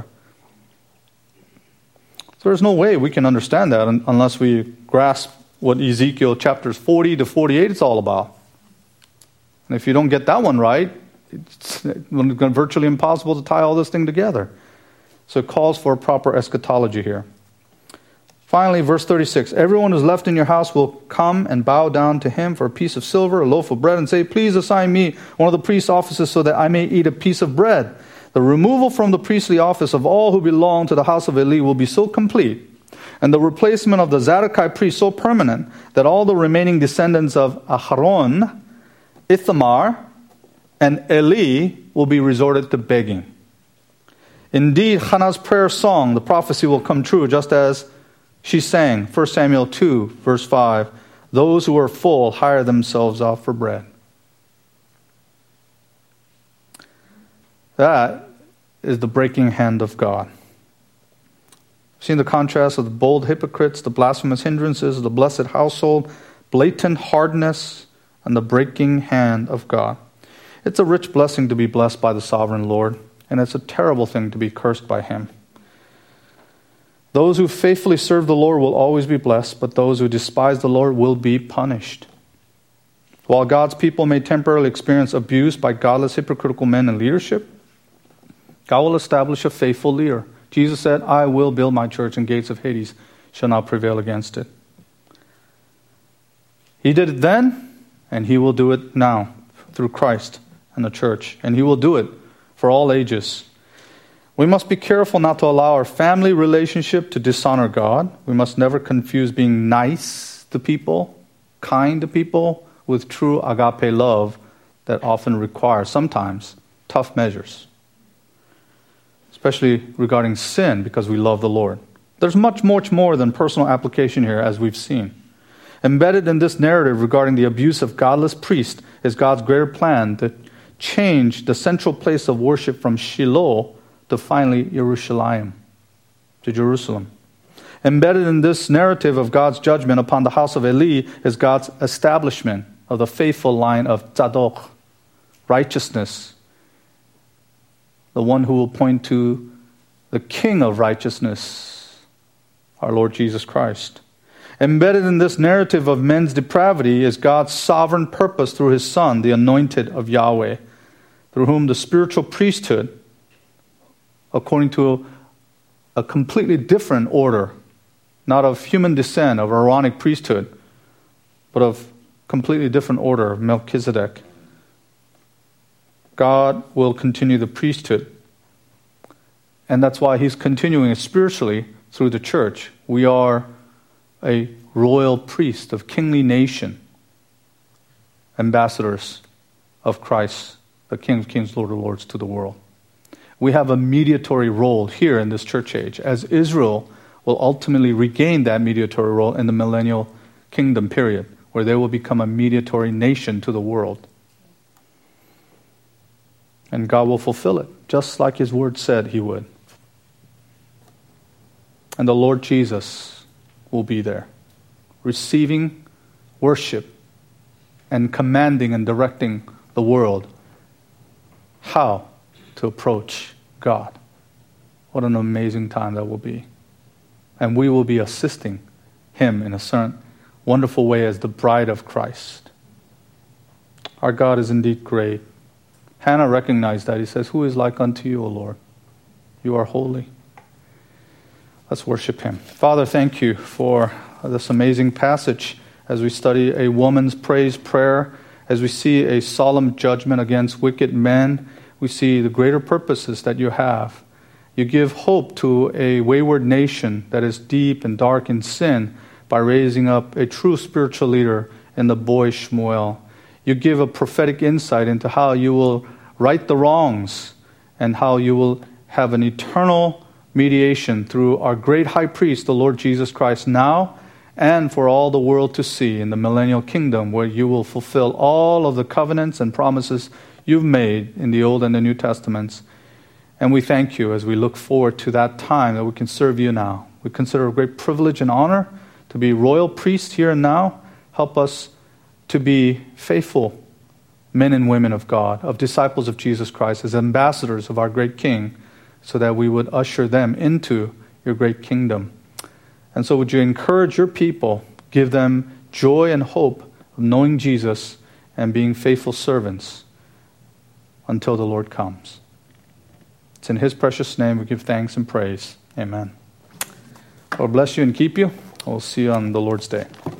So there's no way we can understand that unless we grasp what Ezekiel chapters 40 to 48 is all about. And if you don't get that one right, it's virtually impossible to tie all this thing together. So it calls for a proper eschatology here. Finally, verse 36, everyone who's left in your house will come and bow down to him for a piece of silver, a loaf of bread, and say, please assign me one of the priest's offices so that I may eat a piece of bread. The removal from the priestly office of all who belong to the house of Eli will be so complete, and the replacement of the Zadokite priest so permanent, that all the remaining descendants of Aharon, Ithamar, and Eli will be resorted to begging. Indeed, Hannah's prayer song, the prophecy will come true, just as she sang, 1 Samuel 2, verse 5, those who are full hire themselves out for bread. That is the breaking hand of God. Seen the contrast of the bold hypocrites, the blasphemous hindrances, the blessed household, blatant hardness, and the breaking hand of God. It's a rich blessing to be blessed by the sovereign Lord, and it's a terrible thing to be cursed by him. Those who faithfully serve the Lord will always be blessed, but those who despise the Lord will be punished. While God's people may temporarily experience abuse by godless, hypocritical men in leadership, God will establish a faithful leader. Jesus said, I will build my church, and gates of Hades shall not prevail against it. He did it then, and he will do it now through Christ and the church. And he will do it for all ages. We must be careful not to allow our family relationship to dishonor God. We must never confuse being nice to people, kind to people, with true agape love that often requires, sometimes, tough measures. Especially regarding sin, because we love the Lord. There's much more than personal application here, as we've seen. Embedded in this narrative regarding the abuse of godless priests is God's greater plan to change the central place of worship from Shiloh to finally Jerusalem. Embedded in this narrative of God's judgment upon the house of Eli is God's establishment of the faithful line of Zadok, righteousness, the one who will point to the King of righteousness, our Lord Jesus Christ. Embedded in this narrative of men's depravity is God's sovereign purpose through his Son, the anointed of Yahweh, through whom the spiritual priesthood, according to a completely different order, not of human descent, of Aaronic priesthood, but of completely different order of Melchizedek. God will continue the priesthood. And that's why he's continuing spiritually through the church. We are a royal priest of kingly nation, ambassadors of Christ, the King of Kings, Lord of Lords, to the world. We have a mediatory role here in this church age, as Israel will ultimately regain that mediatory role in the millennial kingdom period, where they will become a mediatory nation to the world. And God will fulfill it, just like his word said he would. And the Lord Jesus will be there, receiving worship and commanding and directing the world how to approach God. What an amazing time that will be. And we will be assisting him in a certain wonderful way as the bride of Christ. Our God is indeed great. Hannah recognized that. He says, who is like unto you, O Lord? You are holy. Let's worship him. Father, thank you for this amazing passage as we study a woman's praise prayer, as we see a solemn judgment against wicked men. we see the greater purposes that you have. You give hope to a wayward nation that is deep and dark in sin by raising up a true spiritual leader in the boy Shmuel. You give a prophetic insight into how you will right the wrongs and how you will have an eternal mediation through our great high priest, the Lord Jesus Christ, now and for all the world to see in the millennial kingdom, where you will fulfill all of the covenants and promises you've made in the Old and the New Testaments. And we thank you as we look forward to that time that we can serve you now. We consider it a great privilege and honor to be royal priests here and now. Help us to be faithful men and women of God, of disciples of Jesus Christ, as ambassadors of our great King, so that we would usher them into your great kingdom. And so would you encourage your people, give them joy and hope of knowing Jesus and being faithful servants until the Lord comes. It's in His precious name we give thanks and praise. Amen. Lord bless you and keep you. We'll see you on the Lord's Day.